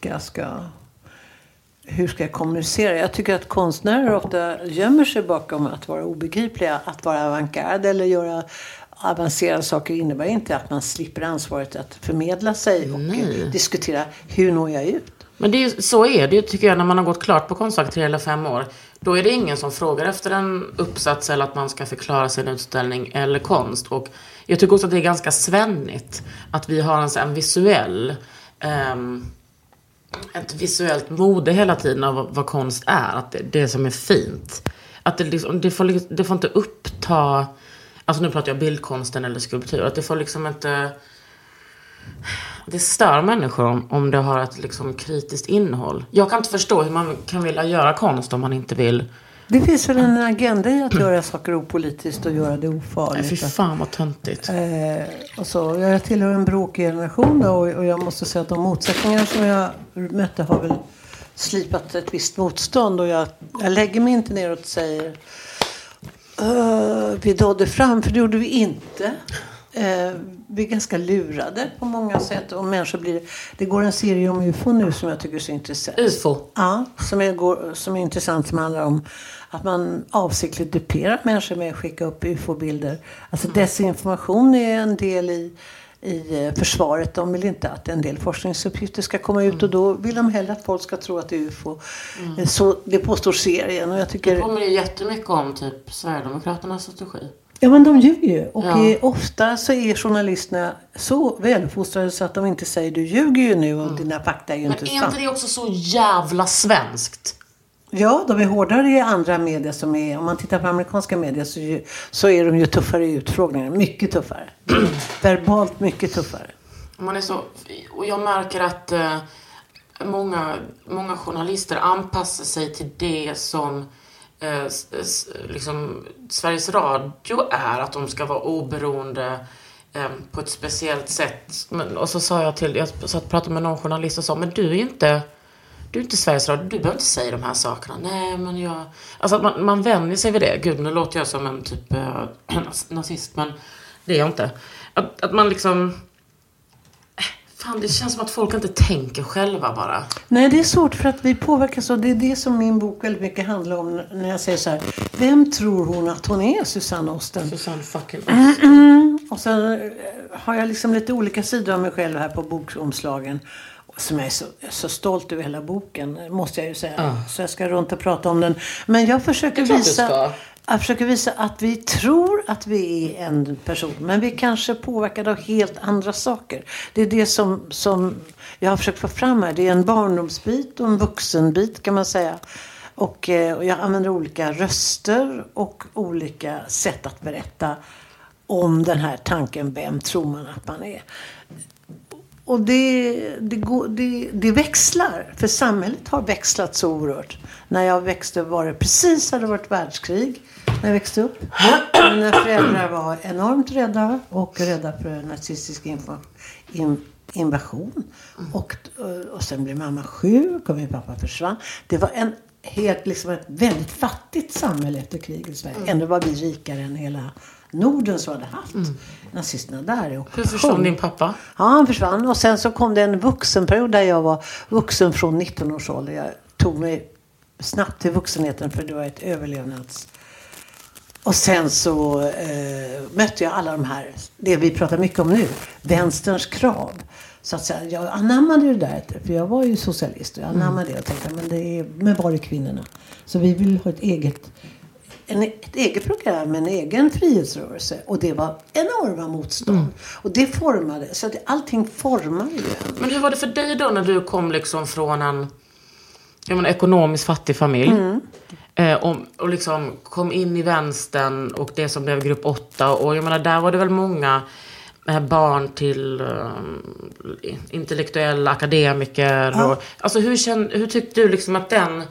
hur ska jag kommunicera? Jag tycker att konstnärer ofta gömmer sig bakom att vara obegripliga, att vara avantgarde eller göra avancerade saker innebär inte att man slipper ansvaret att förmedla sig och diskutera hur når jag ut. Men så är det tycker jag när man har gått klart på Konstfack 3 eller 5 år. Då är det ingen som frågar efter en uppsats eller att man ska förklara sin utställning eller konst. Och jag tycker också att det är ganska svennigt att vi har en visuell... ett visuellt mode hela tiden av vad konst är. Att det som är fint. Att det får inte uppta... Alltså nu pratar jag bildkonsten eller skulptur. Att det får liksom inte... Det stör människor om det har ett liksom kritiskt innehåll. Jag kan inte förstå hur man kan vilja göra konst om man inte vill... Det finns väl en agenda i att göra saker opolitiskt och göra det ofarligt. Fy fan vad töntigt. Och så, jag tillhör en bråkig generation då, och jag måste säga att de motsättningar som jag mötte har väl slipat ett visst motstånd. Och jag lägger mig inte ner och säger vi dödde fram, för det gjorde vi inte. Vi är ganska lurade på många sätt. Och människor det går en serie om UFO nu som jag tycker är så intressant. UFO? Ja, som är intressant, som handlar om att man avsiktligt duperar människor med att skicka upp UFO-bilder. Alltså desinformation är en del i försvaret. De vill inte att en del forskningsuppgifter ska komma ut och då vill de hellre att folk ska tro att det är UFO. Så det påstår serien. Och jag tycker... Det kommer ju jättemycket om typ Sverigedemokraternas strategi. Ja, men de ljuger ju. Och ofta så är journalisterna så välfostrade så att de inte säger du ljuger ju nu och dina fakta är ju inte sant. Men är inte det också så jävla svenskt? Ja, de är hårdare i andra medier som är... Om man tittar på amerikanska medier så är de ju tuffare i utfrågningar. Mycket tuffare. Verbalt mycket tuffare. Man är så... Och jag märker att många journalister anpassar sig till det som... liksom Sveriges Radio är, att de ska vara oberoende på ett speciellt sätt. Och så sa jag pratade med någon journalist och sa, men du är inte Sveriges Radio, du behöver inte säga de här sakerna. Nej, men jag... Alltså att man vänjer sig vid det. Gud, nu låter jag som en typ nazist, men det är jag inte. Att man liksom... Fan, det känns som att folk inte tänker själva bara. Nej, det är svårt för att vi påverkas, och det är det som min bok väldigt mycket handlar om när jag säger så här: vem tror hon att hon är, Susanne Osten? Susanne fucking Osten. Och sen har jag liksom lite olika sidor av mig själv här på bokomslagen som jag är så stolt över hela boken, måste jag ju säga. Så jag ska runt och prata om den. Men jag försöker visa att vi tror att vi är en person, men vi kanske påverkade av helt andra saker. Det är det som jag har försökt få fram här. Det är en barndomsbit och en vuxenbit, kan man säga. Och jag använder olika röster och olika sätt att berätta om den här tanken, vem tror man att man är. Och det växlar, för samhället har växlat så oerhört. När jag växte hade det varit världskrig. när jag växte upp. Mina föräldrar var enormt rädda och rädda för nazistisk invasion. Och sen blev mamma sjuk och min pappa försvann. Det var ett väldigt fattigt samhälle efter kriget i Sverige. Ändå var vi rikare än hela Norden som hade haft nazisterna där. Hur försvann din pappa? Ja, han försvann. Och sen så kom det en vuxenperiod där jag var vuxen från 19 års ålder. Jag tog mig snabbt till vuxenheten för det var ett överlevnads. Och sen så mötte jag alla de här, det vi pratar mycket om nu, vänsterns krav. Så att säga, jag anammade det där, för jag var ju socialist och jag anammade det och tänkte, men var är kvinnorna? Så vi vill ha ett eget program, en egen frihetsrörelse. Och det var enorma motstånd. Och det formade, så att allting formade ju. Men hur var det för dig då när du kom liksom från en ekonomiskt fattig familj? Och liksom kom in i vänstern och det som blev grupp 8. Och jag menar, där var det väl många barn till intellektuella akademiker. Ja. Och, alltså hur tyckte du liksom att den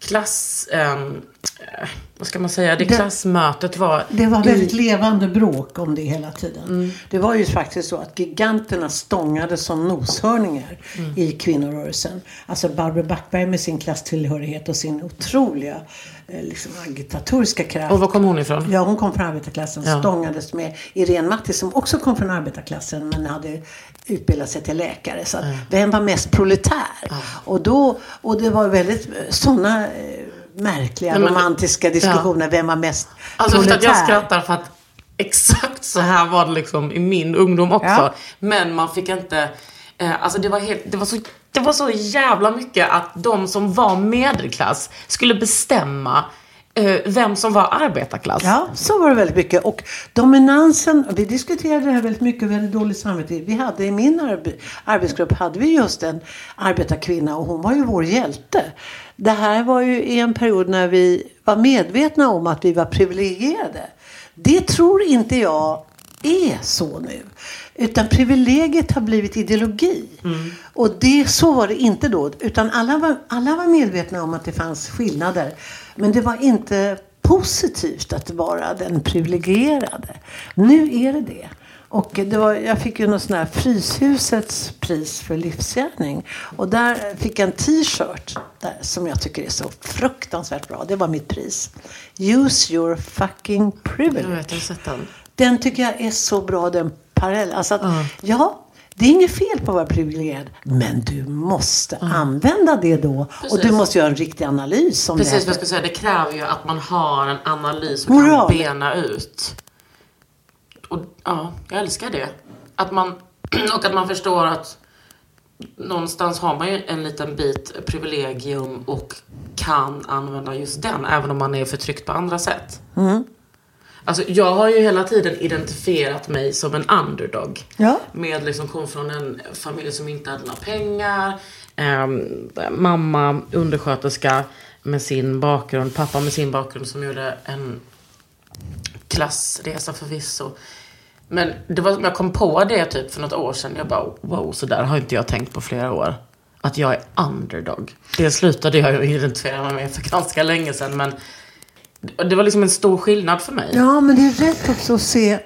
vad ska man säga, det klassmötet var... Det var väldigt levande bråk om det hela tiden. Det var ju faktiskt så att giganterna stångade som noshörningar i kvinnorörelsen. Alltså Barbro Backberg med sin klasstillhörighet och sin otroliga agitatoriska kraft. Och var kom hon ifrån? Ja, hon kom från arbetarklassen. Stångades med Irene Mattis som också kom från arbetarklassen men hade utbildat sig till läkare. Så att vem var mest proletär? Och det var väldigt sådana märkliga romantiska diskussioner. Vem var mest proletär? Att jag skrattar för att exakt så här var det liksom i min ungdom också. Ja. Men man fick inte... det var så jävla mycket att de som var medelklass skulle bestämma vem som var arbetarklass. Ja, så var det väldigt mycket. Och dominansen, vi diskuterade det här väldigt mycket, väldigt dåligt samvete. Vi hade i min arbetsgrupp hade vi just en arbetarkvinna och hon var ju vår hjälte. Det här var ju i en period när vi var medvetna om att vi var privilegierade. Det tror inte jag är så nu. Utan privilegiet har blivit ideologi. Och så var det inte då. Utan alla var medvetna om att det fanns skillnader. Men det var inte positivt att vara den privilegierade. Nu är det. Och jag fick ju någon sån här Fryshusets pris för livsgärning. Och där fick jag en t-shirt som jag tycker är så fruktansvärt bra. Det var mitt pris. Use your fucking privilege. Jag vet, jag har sett den. Den tycker jag är så bra, den parallell. Alltså att, det är inget fel på att vara privilegierad. Men du måste använda det då. Precis. Och du måste göra en riktig analys. Precis vad jag ska säga. Det kräver ju att man har en analys som kan bena ut. Och jag älskar det. Att man förstår att någonstans har man ju en liten bit privilegium och kan använda just den. Även om man är förtryckt på andra sätt. Alltså jag har ju hela tiden identifierat mig som en underdog. Ja. Med liksom kom från en familj som inte hade några pengar. Mamma undersköterska med sin bakgrund. Pappa med sin bakgrund som gjorde en klassresa förvisso. Men jag kom på det typ för något år sedan. Jag bara, wow, så där har inte jag tänkt på flera år. Att jag är underdog. Det slutade jag ju identifiera mig med för ganska länge sedan. Men det var liksom en stor skillnad för mig. Ja, men det är rätt också att se.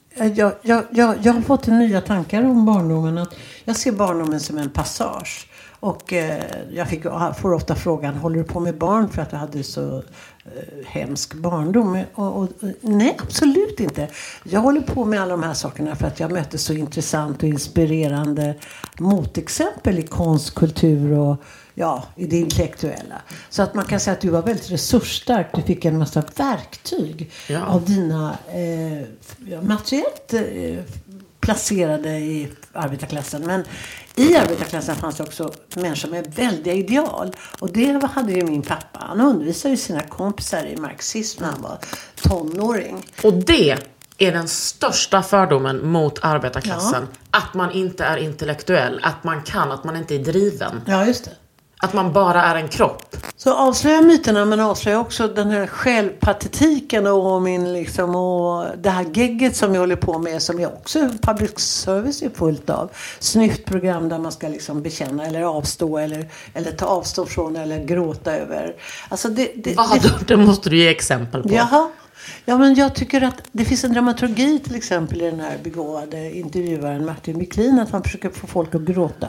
Jag har fått nya tankar om barndomen. Att jag ser barndomen som en passage. Och jag får ofta frågan, håller du på med barn för att du hade så hemsk barndom? Och nej, absolut inte. Jag håller på med alla de här sakerna för att jag mötte så intressant och inspirerande motexempel i konst, kultur och i det intellektuella. Så att man kan säga att du var väldigt resursstark. Du fick en massa verktyg av dina materiellt placerade i arbetarklassen. Men i arbetarklassen fanns det också människor med väldiga ideal. Och det hade ju min pappa. Han undervisade ju sina kompisar i marxism när han var tonåring. Och det är den största fördomen mot arbetarklassen. Att man inte är intellektuell. Att man inte är driven. Ja, just det. Att man bara är en kropp. Så avslöjar myterna, men avslöjar också den här självpatetiken och och det här gegget som jag håller på med, som jag också public service är fullt av. Snyftprogram där man ska liksom bekänna eller avstå eller ta avstånd från eller gråta över. Alltså det måste du ge exempel på. Jaha. Ja, men jag tycker att det finns en dramaturgi till exempel i den här begåvade intervjuaren Martin Wiklin, att han försöker få folk att gråta.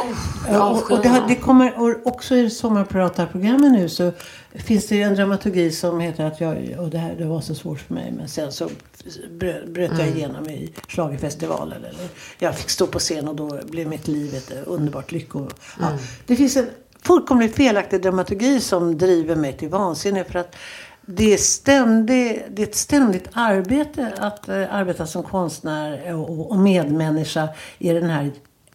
Det kommer, och också i sommarpratarprogrammen nu så finns det en dramaturgi som heter att det var så svårt för mig, men sen så bröt jag igenom i Schlagerfestivalen, eller jag fick stå på scen och då blev mitt liv ett underbart lycko. Ja, det finns en fullkomligt felaktig dramaturgi som driver mig till vansinne, för att det är ett ständigt arbete att arbeta som konstnär och medmänniska i den här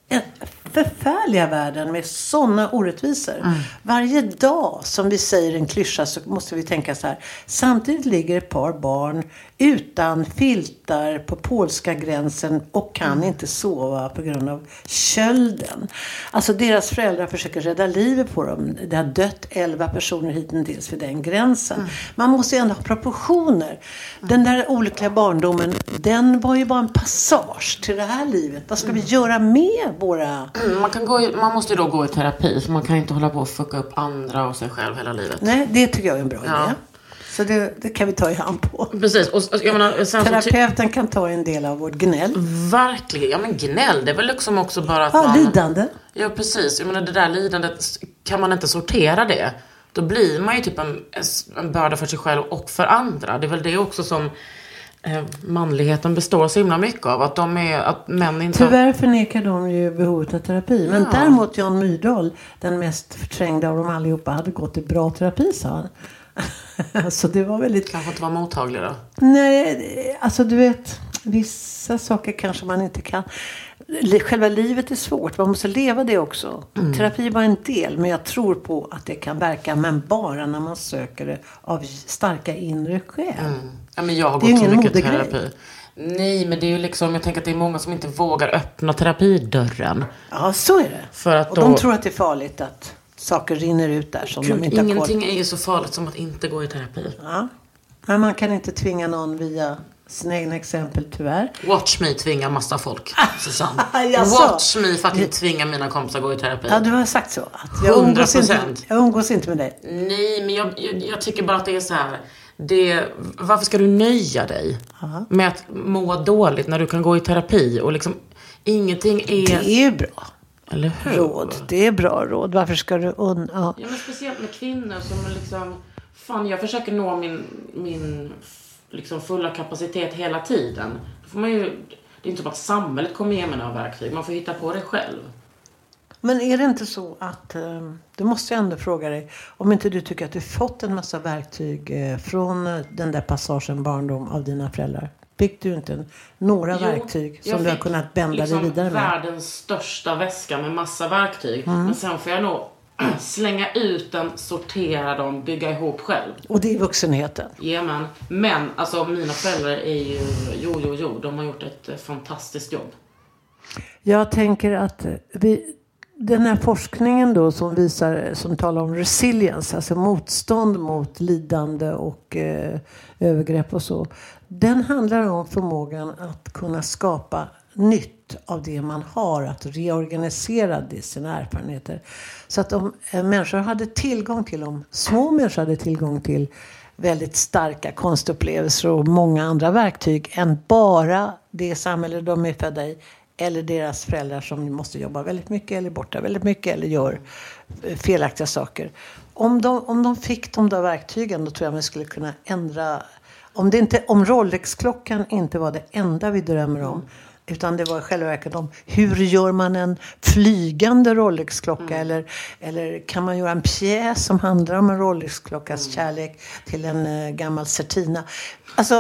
förfärliga världen med sådana orättvisor. Varje dag som vi säger en klyscha så måste vi tänka så här: samtidigt ligger ett par barn utan filtar på polska gränsen och kan inte sova på grund av kölden. Alltså deras föräldrar försöker rädda livet på dem. Det har dött 11 personer hittills vid den gränsen. Man måste ju ändå ha proportioner. Den där olyckliga barndomen, den var ju bara en passage till det här livet. Vad ska vi göra med våra... Man måste ju då gå i terapi, för man kan inte hålla på och fucka upp andra och sig själv hela livet. Nej, det tycker jag är en bra idé. Så det kan vi ta i hand på. Precis. Och jag menar, sen terapeuten kan ta en del av vårt gnäll. Verkligen. Ja, men gnäll, det är väl liksom också bara att lidande. Ja, precis. Jag menar, det där lidandet, kan man inte sortera det, då blir man ju typ en börda för sig själv och för andra. Det är väl det också som manligheten består så himla mycket av. Att män inte... Tyvärr förnekar de ju behovet av terapi. Men däremot Jan Myrdal, den mest förträngda av dem allihopa, hade gått i bra terapi, sa han. Så det var väldigt... Kanske inte var mottaglig då? Nej, alltså du vet, vissa saker kanske man inte kan. Själva livet är svårt, man måste leva det också. Terapi var en del, men jag tror på att det kan verka, men bara när man söker det av starka inre skäl. Ja, men jag har gått så mycket terapi. Nej, men det är ju liksom, jag tänker att det är många som inte vågar öppna terapidörren. Ja, så är det. För att och de tror att det är farligt att saker rinner ut där som de inte har koll. Ingenting är ju så farligt som att inte gå i terapi. Ja, men man kan inte tvinga någon via sina egna exempel, tyvärr. Watch me tvinga massa folk, Susanne. Watch me fucking tvinga mina kompisar gå i terapi. Ja, du har sagt så. Att 100%. Jag umgås inte med dig. Nej, men jag tycker bara att det är så här. Varför ska du nöja dig med att må dåligt när du kan gå i terapi och liksom ingenting är... Det är ju bra. Eller hur? Råd. Det är bra råd. Varför ska du... Ja, men speciellt med kvinnor som liksom... Fan, jag försöker nå min liksom fulla kapacitet hela tiden. Då får man ju... Det är inte så att samhället kommer ge mig några verktyg. Man får hitta på det själv. Men är det inte så att... Du måste jag ändå fråga dig. Om inte du tycker att du fått en massa verktyg från den där passagen barndom av dina föräldrar. Fick du inte några verktyg som du har kunnat bända dig vidare med? Världens största väska med massa verktyg. Men sen får jag nog slänga ut den, sortera dem, bygga ihop själv. Och det är vuxenheten. Jajamän. Men alltså mina föräldrar är ju... Jo. De har gjort ett fantastiskt jobb. Jag tänker att den här forskningen då som talar om resilience, alltså motstånd mot lidande och övergrepp och så, den handlar om förmågan att kunna skapa nytt av det man har, att reorganisera sina erfarenheter. Så att om människor hade tillgång till, om små människor hade tillgång till väldigt starka konstupplevelser och många andra verktyg än bara det samhälle de är födda i, eller deras föräldrar som måste jobba väldigt mycket eller borta väldigt mycket eller gör felaktiga saker. Om de fick de där verktygen, då tror jag man skulle kunna ändra. Om Rolex-klockan inte var det enda vi drömmer om, utan det var själva verket om hur gör man en flygande Rolex-klocka eller kan man göra en pjäs som handlar om en Rolex-klockas kärlek till en gammal Certina. Alltså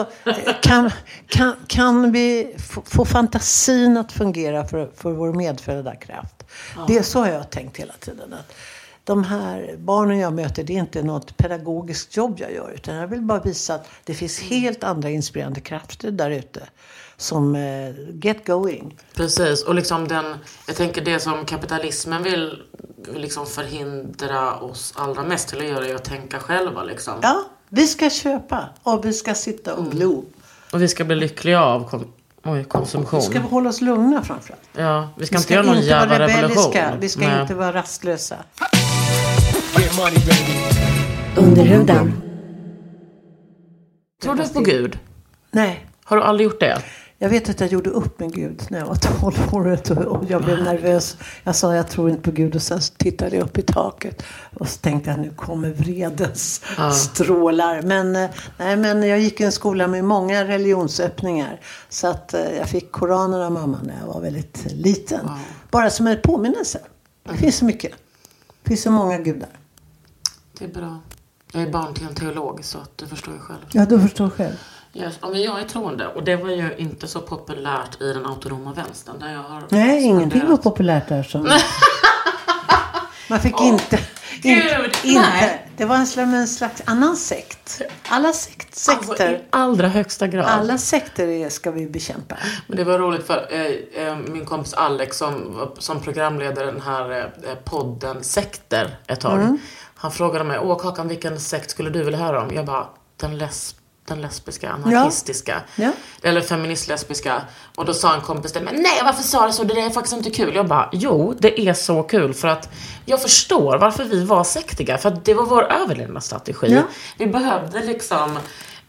kan vi få fantasin att fungera för vår medfödda kraft. Det är så har jag tänkt hela tiden, att de här barnen jag möter, det är inte något pedagogiskt jobb jag gör, utan jag vill bara visa att det finns helt andra inspirerande krafter där ute som get going. Precis, och liksom jag tänker det som kapitalismen vill liksom förhindra oss allra mest till att göra är att tänka själva liksom. Ja, vi ska köpa och vi ska sitta och glo. Och vi ska bli lyckliga av konsumtion. Vi ska hålla oss lugna framförallt. Ja, vi ska inte göra någon jävla revolution. Vi ska inte vara rastlösa. Under huden. Tror du på Gud? Nej. Har du aldrig gjort det? Jag vet att jag gjorde upp med Gud när jag var 12 år och jag blev nervös. Jag sa jag tror inte på Gud och sen tittade jag upp i taket och så tänkte jag nu kommer vredens strålar. Men jag gick i en skola med många religionsöppningar så att jag fick Koranen av mamma när jag var väldigt liten. Bara som en påminnelse. Det finns så mycket. Det finns så många gudar. Det är bra. Jag är barn till en teolog så att du förstår ju själv. Ja, du förstår själv. Yes. Ja, men jag är troende och det var ju inte så populärt i den autonoma vänstern där jag har Nej, ingenting var populärt där som... Man fick inte... Det var en slags annan sekt. Alla sekter. Alltså, i allra högsta grad. Alla sekter ska vi bekämpa. Men det var roligt för min kompis Alex som programledare den här podden Sekter ett tag. Han frågade mig, Kakan, vilken sekt skulle du vilja höra om? Jag bara, den lesbiska, anarkistiska. Ja. Eller feministlesbiska. Och då sa en kompis till mig, nej varför sa du så? Det är faktiskt inte kul. Jag bara, jo det är så kul för att jag förstår varför vi var sektiga. För att det var vår överlevnadsstrategi. Ja. Vi behövde liksom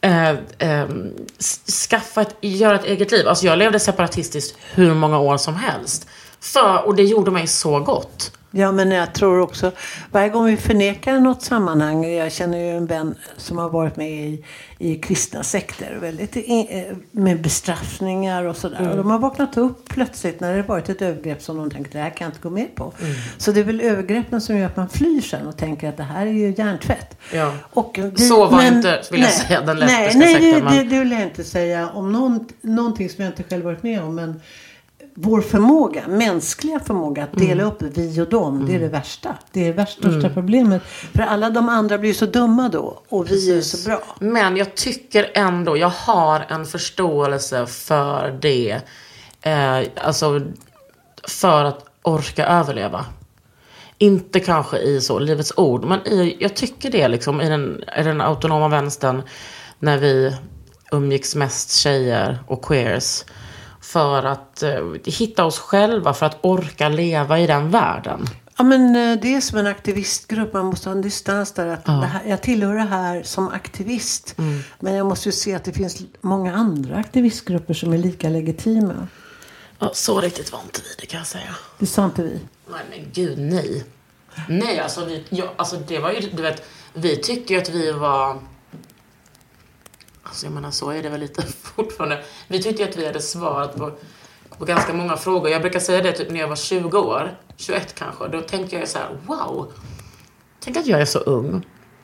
göra ett eget liv. Alltså jag levde separatistiskt hur många år som helst. Och det gjorde mig så gott. Ja, men jag tror också, varje gång vi förnekar något sammanhang, jag känner ju en vän som har varit med i kristna sekter, väldigt med bestraffningar och sådär. Och de har vaknat upp plötsligt när det varit ett övergrepp som de tänkte, det här kan jag inte gå med på. Så det är väl övergreppen som gör att man flyr sen och tänker att det här är ju hjärntvätt. Ja. Så var inte, vill jag säga, den lesbiska sekten. Nej, det vill jag inte säga om någonting som jag inte själv varit med om, men vår förmåga, mänskliga förmåga att dela upp vi och dem, det är det värsta. Det är det största problemet. För alla de andra blir så dumma då och vi är så bra. Men jag tycker ändå, jag har en förståelse för det. Alltså för att orka överleva. Inte kanske i så livets ord, men jag tycker det liksom i den autonoma vänstern när vi umgicks mest tjejer och queers. För att hitta oss själva, för att orka leva i den världen. Ja, men det är som en aktivistgrupp. Man måste ha en distans där. Att jag tillhör det här som aktivist. Men jag måste ju se att det finns många andra aktivistgrupper som är lika legitima. Ja, så riktigt var inte vi, det kan jag säga. Det sa inte vi. Nej, men gud, nej. Nej, alltså det var ju, du vet, vi tyckte ju att vi var... Alltså jag menar, så är det väl lite fortfarande. Vi tyckte att vi hade svarat på ganska många frågor. Jag brukar säga det typ när jag var 20 år. 21 kanske. Då tänkte jag så här, wow. Tänk att jag är så ung.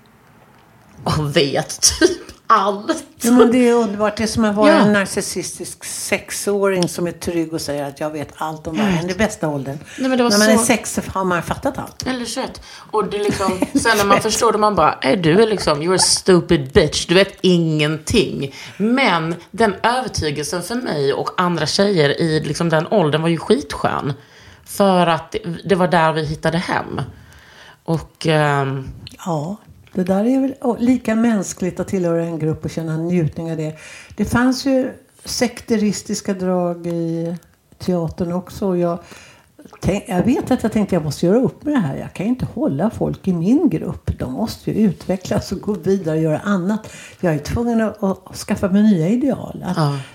Och vet typ allt. Ja, men det är underbart. Det är som att vara en narcissistisk 6-åring som är trygg och säger att jag vet allt om världen. Det är bästa åldern. Nej, men det var när man är 6 har man fattat allt. Eller 21. Och det liksom, sen när man förstår det, man bara, du är liksom, you're a stupid bitch. Du vet ingenting. Men den övertygelsen för mig och andra tjejer i liksom den åldern var ju skitskön. För att det var där vi hittade hem. Och... ja. Det där är väl lika mänskligt att tillhöra en grupp och känna njutning av det. Det fanns ju sekteristiska drag i teatern också. Och jag vet att jag tänkte att jag måste göra upp med det här. Jag kan inte hålla folk i min grupp. De måste ju utvecklas och gå vidare och göra annat. Jag är tvungen att skaffa mig nya ideal.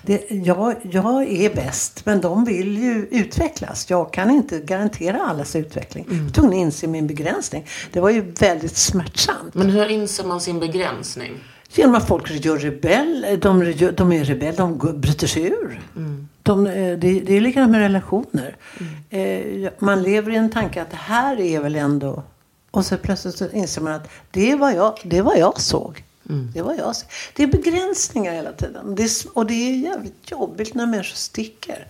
Jag är bäst, men de vill ju utvecklas. Jag kan inte garantera allas utveckling. Jag är tvungen att inse min begränsning. Det var ju väldigt smärtsamt. Men hur inser man sin begränsning? Genom att folk gör rebell. De är rebell, de bryter sig ur. Det är likadant med relationer. Man lever i en tanke att det här är väl ändå... Och så plötsligt så inser man att det var jag såg. Det var jag såg. Det är begränsningar hela tiden. Och det är jävligt jobbigt när människor sticker.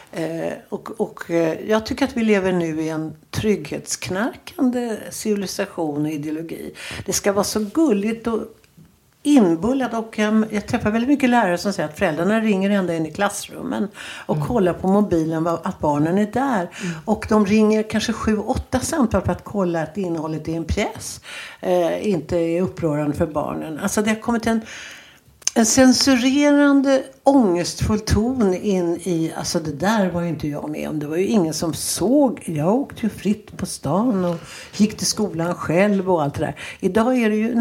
Jag tycker att vi lever nu i en trygghetsknarkande civilisation och ideologi. Det ska vara så gulligt och inbullat, och jag träffar väldigt mycket lärare som säger att föräldrarna ringer ända in i klassrummen och kollar på mobilen att barnen är där. Och de ringer kanske 7-8 samtal för att kolla att innehållet i en pjäs inte är upprörande för barnen. Alltså det har kommit en censurerande, ångestfull ton in i, alltså det där var ju inte jag med om. Det var ju ingen som såg. Jag åkte ju fritt på stan och gick till skolan själv och allt det där. Idag är det ju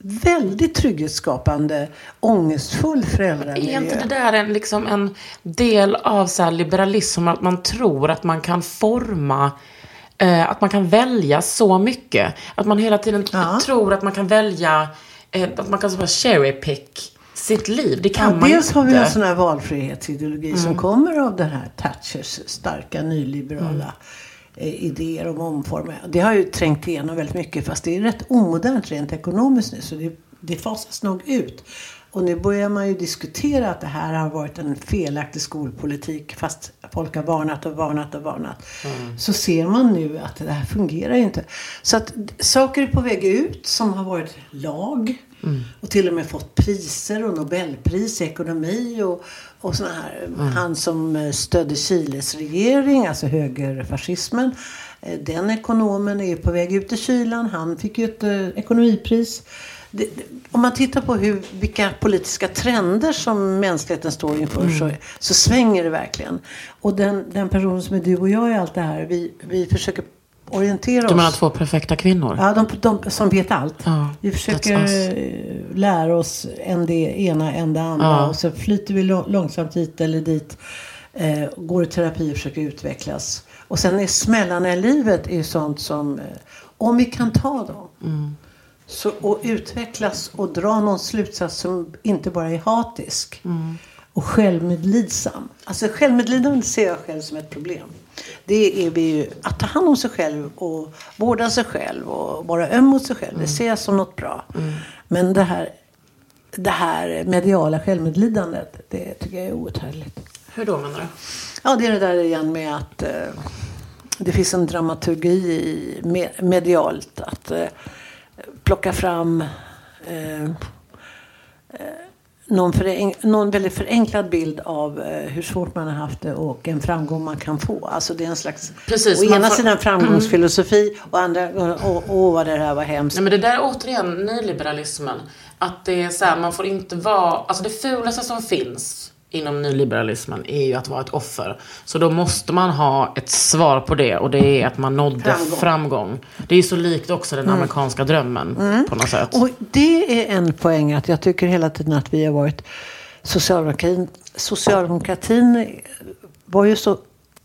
väldigt trygghetsskapande, ångestfull föräldramiljö. Är inte det där en del av så här liberalism, att man tror att man kan forma, att man kan välja så mycket, att man hela tiden tror att man kan välja, att man kan så bara cherry pick sitt liv. Det kan man dels inte. har vi en sån här valfrihetsideologi som kommer av den här Thatchers starka nyliberala idéer om omformning. Det har ju trängt igenom väldigt mycket, fast det är rätt omodernt rent ekonomiskt nu, så det fasas nog ut. Och nu börjar man ju diskutera att det här har varit en felaktig skolpolitik, fast folk har varnat. Så ser man nu att det här fungerar inte. Så att saker är på väg ut som har varit lag och till och med fått priser och Nobelpris i ekonomi och såna här. Han som stödde Chiles regering, alltså högerfascismen, den ekonomen är på väg ut i kylan. Han fick ju ett ekonomipris. Om man tittar på vilka politiska trender som mänskligheten står inför så svänger det verkligen. Och den person som är du och jag i allt det här, vi försöker orientera oss. Du menar 2 perfekta kvinnor? Ja, de som vet allt. Vi försöker lära oss en det ena, en det andra. Och så flyter vi långsamt hit eller dit. Går i terapi och försöker utvecklas. Och sen är smällarna i livet är sånt som, om vi kan ta dem. Så, och utvecklas och dra någon slutsats som inte bara är hatisk och självmedlidsam. Alltså självmedlidande ser jag själv som ett problem. Det är vi ju, att ta hand om sig själv och vårda sig själv och vara öm mot sig själv. Det ser jag som något bra. Men det här mediala självmedlidandet, det tycker jag är outhärdligt. Hur då menar du? Ja, det är det där igen med att det finns en dramaturgi medialt att plocka fram någon väldigt förenklad bild av hur svårt man har haft det och en framgång man kan få. Alltså det är en slags, å ena sidan framgångsfilosofi och andra, vad det här var hemskt. Nej, men det där är återigen nyliberalismen. Att det är så här, man får inte vara, alltså det fulaste som finns inom nyliberalismen är ju att vara ett offer. Så då måste man ha ett svar på det, och det är att man nådde framgång. Det är ju så likt också den amerikanska drömmen på något sätt. Och det är en poäng, att jag tycker hela tiden att vi har varit socialdemokratin var ju så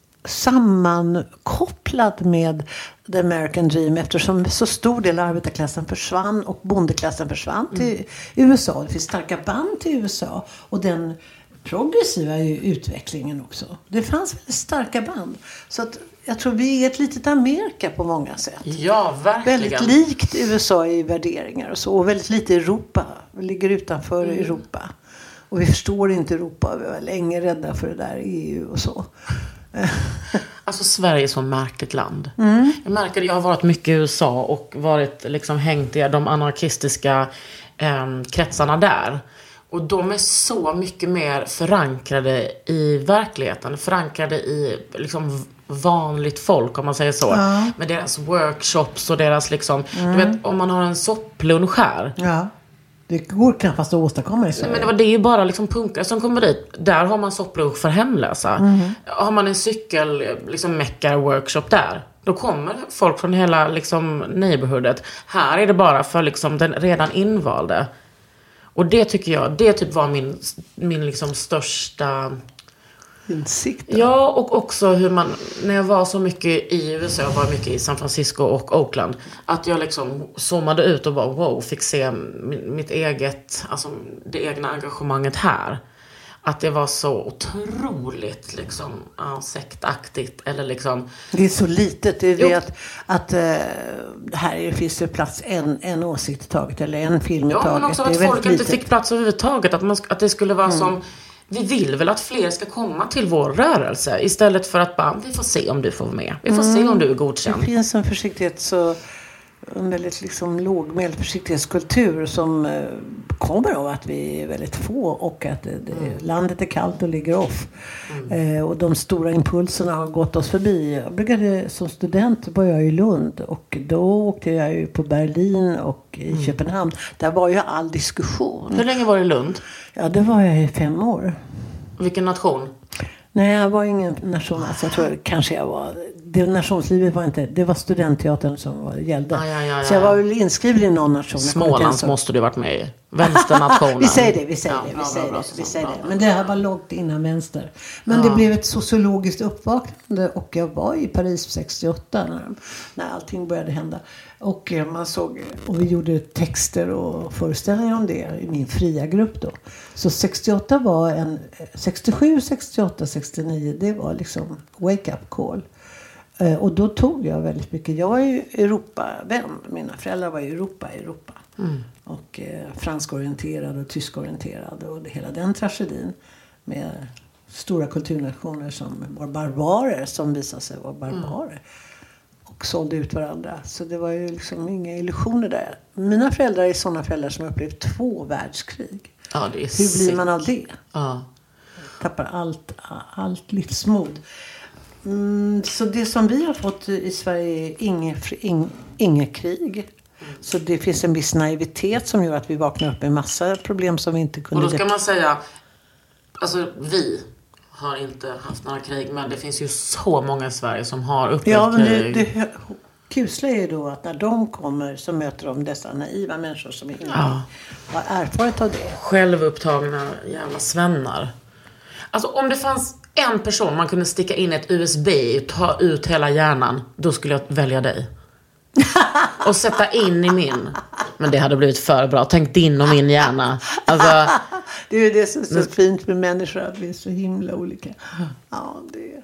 sammankopplad med the American Dream, eftersom så stor del av arbetarklassen försvann och bondeklassen försvann till USA. Det finns starka band till USA och den progressiva utvecklingen också. Det fanns väldigt starka band. Så att jag tror vi är ett litet Amerika på många sätt. Ja, verkligen. Väldigt likt USA i värderingar och så. Och väldigt lite Europa. Vi ligger utanför Europa. Och vi förstår inte Europa. Vi var länge rädda för det där EU och så. Alltså Sverige är så märkligt land. Jag märker, jag har varit mycket i USA och varit liksom hängt i de anarkistiska kretsarna där. Och de är så mycket mer förankrade i verkligheten. Förankrade i liksom vanligt folk, om man säger så. Med deras workshops och deras liksom... Du vet, om man har en sopplunch här. Ja, det går knappast att åstadkomma i Sverige. Men det är ju bara liksom punkare som kommer dit. Där har man sopplunch för hemlösa. Har man en cykel liksom mäckar-workshop där, då kommer folk från hela liksom neighborhoodet. Här är det bara för liksom den redan invalde. Och det tycker jag, det typ var min liksom största insikt. Ja, och också hur man, när jag var så mycket i USA, jag var mycket i San Francisco och Oakland, att jag liksom zoomade ut och bara wow, fick se mitt eget, alltså det egna engagemanget här. Att det var så otroligt liksom sektaktigt eller liksom. Det är så litet, det är att här finns det plats en åsikt i taget eller en film i taget. Ja, men också att folk inte fick plats överhuvudtaget, att det skulle vara som, vi vill väl att fler ska komma till vår rörelse istället för att bara, vi får se om du får vara med. Vi får se om du är godkänd. Det finns en försiktighet, så en väldigt liksom lågmäld försiktighetskultur som kommer av att vi är väldigt få och att landet är kallt och ligger off. Och de stora impulserna har gått oss förbi. Jag brukade, som student var jag i Lund och då åkte jag ju på Berlin och i Köpenhamn. Där var ju all diskussion. Hur länge var du i Lund? Ja, det var jag i 5 år. Vilken nation? Nej, jag var ingen nation. Alltså, jag tror kanske jag var... Det nationslivet var inte... Det var studentteatern som gällde. Ja. Så jag var väl inskriven i någon nation. Smålands måste du varit med i. Vänsternationen. Vi säger det. Men det här var långt innan vänster. Men det blev ett sociologiskt uppvaknande. Och jag var i Paris 68 när allting började hända. Och man såg... Och vi gjorde texter och föreställningar om det i min fria grupp då. Så 68 var en... 67, 68, 69. Det var liksom wake up call. Och då tog jag väldigt mycket. Jag var ju Europavän. Mina föräldrar var i Europa. Och franskorienterade och tyskorienterade. Och hela den tragedin. Med stora kulturnationer som var barbarer. Som visade sig vara barbarer. Och sålde ut varandra. Så det var ju liksom inga illusioner där. Mina föräldrar är sådana föräldrar som har upplevt 2 världskrig. Ja, det är hur blir man av det? Ja. Tappar allt livsmod. Så det som vi har fått i Sverige är inget krig. Så det finns en viss naivitet som gör att vi vaknar upp med massa problem som vi inte kunde... Och då ska man säga, alltså vi har inte haft några krig, men det finns ju så många i Sverige som har upplevt krig. Det kusliga är då att när de kommer så möter de dessa naiva människor som inte har erfarenhet av det. Självupptagna jävla svennar. Alltså om det fanns en person man kunde sticka in ett USB och ta ut hela hjärnan, då skulle jag välja dig. Och sätta in i min. Men det hade blivit för bra. Tänk din och min hjärna. Alltså, det är ju det som är så fint med människor, att vi är så himla olika. Ja,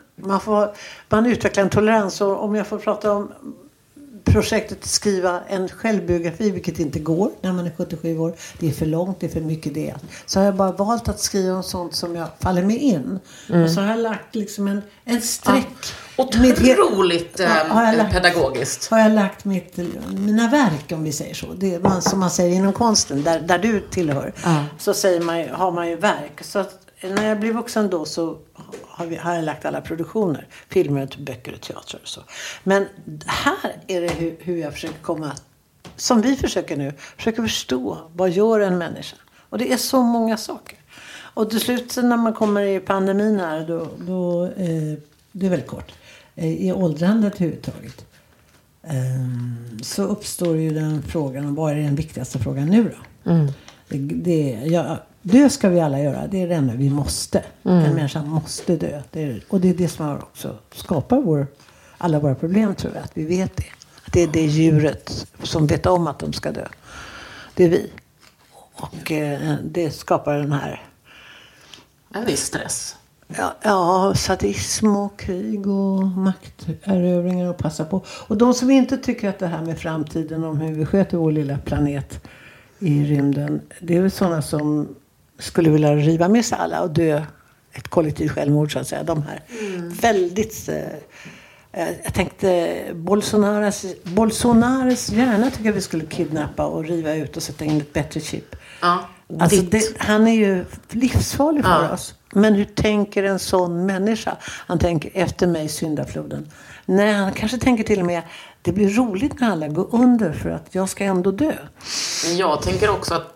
man utvecklar en tolerans. Och om jag får prata om projektet att skriva en självbiografi, vilket inte går när man är 77 år. Det är för långt, det är för mycket det. Så har jag bara valt att skriva om sånt som jag faller mig in. Och så har jag lagt liksom en streck. Otroligt pedagogiskt. Har jag lagt mina verk, om vi säger så. Det är som man säger inom konsten, där du tillhör. Så har man ju verk. Så att när jag blev vuxen då så har jag lagt alla produktioner. Filmer, böcker och teater och så. Men här är det hur jag försöker komma, som vi försöker nu, försöker förstå vad gör en människa. Och det är så många saker. Och till slut när man kommer i pandemin här, då det är väldigt kort. I åldrandet överhuvudtaget. Så uppstår ju den frågan, vad är den viktigaste frågan nu då? Dö ska vi alla göra. Det är det enda vi måste. En människa måste dö. Och det är det som har också skapar alla våra problem, tror jag. Att vi vet det. Att det är det djuret som vet om att de ska dö. Det är vi. Och det skapar den här... En viss stress. Ja, sadism och krig och makterövringar och passa på. Och de som inte tycker att det här med framtiden, om hur vi sköter vår lilla planet i rymden, det är väl sådana som skulle vilja riva med sig alla och dö ett kollektivt självmord, så att säga. De här väldigt... jag tänkte Bolsonaros hjärna tycker jag vi skulle kidnappa och riva ut och sätta in ett bättre chip. Ja, alltså han är ju livsfarlig för oss. Men hur tänker en sån människa? Han tänker efter mig syndafloden. Nej, han kanske tänker till och med det blir roligt när alla går under för att jag ska ändå dö. Jag tänker också att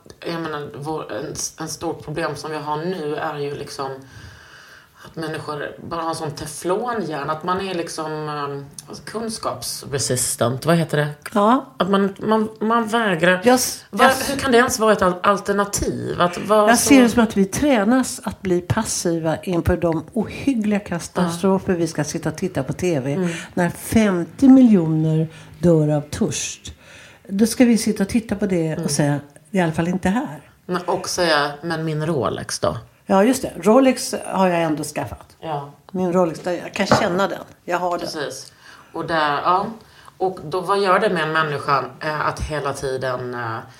en stort problem som vi har nu är ju liksom att människor bara har sån teflonhjärn, att man är liksom kunskapsresistent, vad heter det? Ja. Att man vägrar. Hur kan det ens vara ett alternativ? Jag ser det som att vi tränas att bli passiva inför de ohyggliga katastrofer vi ska sitta och titta på tv. När 50 miljoner dör av törst. Då ska vi sitta och titta på det och säga, det är i alla fall inte här. Och säga, men min Rolex då? Ja, just det. Rolex har jag ändå skaffat. Ja. Min Rolex, jag kan känna den. Jag har den. Precis. Och där, ja. Och då, vad gör det med en människa att hela tiden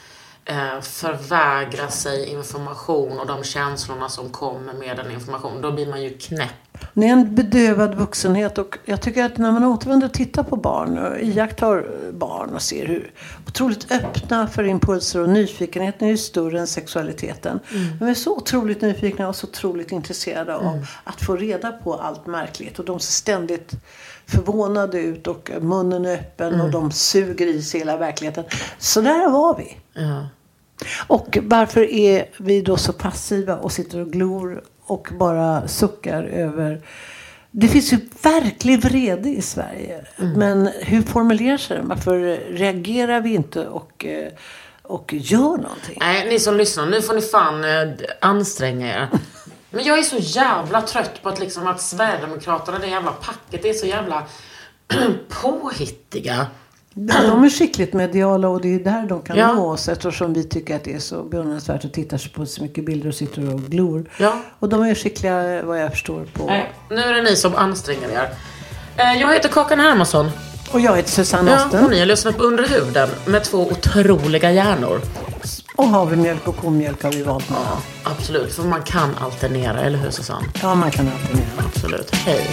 förvägra sig information och de känslorna som kommer med den information? Då blir man ju knäpp. Det är en bedövad vuxenhet, och jag tycker att när man återvänder och tittar på barn och iakttar barn och ser hur otroligt öppna för impulser och nyfikenheten är ju större än sexualiteten. De är så otroligt nyfikna och så otroligt intresserade av att få reda på allt märkligt, och de ser ständigt förvånade ut och munnen är öppen och de suger i sig hela verkligheten. Så där var vi. Och varför är vi då så passiva och sitter och glor och bara suckar över... Det finns ju verklig vrede i Sverige. Men hur formulerar sig det? Varför reagerar vi inte och gör någonting? Nej, ni som lyssnar, nu får ni fan anstränga er. Men jag är så jävla trött på att liksom att Sverigedemokraterna, det jävla packet, är så jävla påhittiga. De är skickligt mediala och det är där de kan nå oss, eftersom vi tycker att det är så beundransvärt och tittar på så mycket bilder och sitter och glor. Ja. Och de är skickliga, vad jag förstår, på... Nej, nu är det ni som anstränger er. Jag heter Kakan Hermansson. Och jag heter Susanne Osten. Och ni har lyssnat på Under huden med 2 otroliga hjärnor. Och havremjölk och komjölk har vi valt med. Ja, absolut. För man kan alternera, eller hur Susanne? Ja, man kan alternera. Absolut. Hej.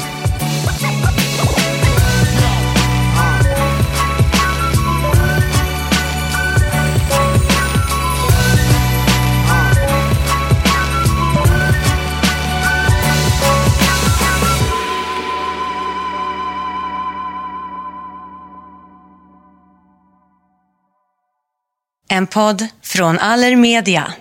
En podd från Allermedia.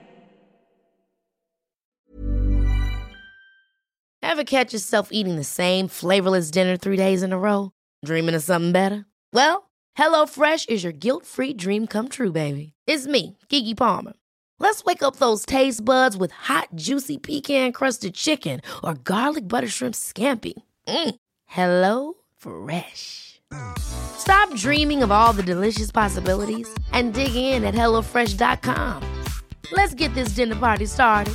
Ever catch yourself eating the same flavorless dinner 3 days in a row? Dreaming of something better? Well, HelloFresh is your guilt-free dream come true, baby. It's me, Keke Palmer. Let's wake up those taste buds with hot, juicy pecan-crusted chicken or garlic butter shrimp scampi. Hello Fresh. Stop dreaming of all the delicious possibilities and dig in at HelloFresh.com. Let's get this dinner party started.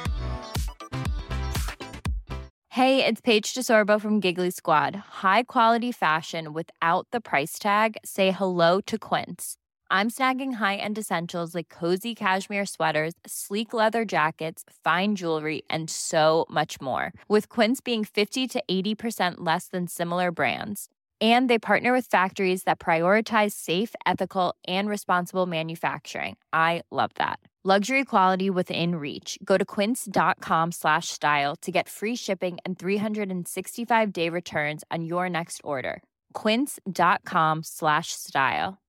Hey, it's Paige DeSorbo from Giggly Squad. High quality fashion without the price tag. Say hello to Quince. I'm snagging high-end essentials like cozy cashmere sweaters, sleek leather jackets, fine jewelry, and so much more. With Quince being 50 to 80% less than similar brands. And they partner with factories that prioritize safe, ethical, and responsible manufacturing. I love that. Luxury quality within reach. Go to quince.com/style to get free shipping and 365-day returns on your next order. Quince.com/style.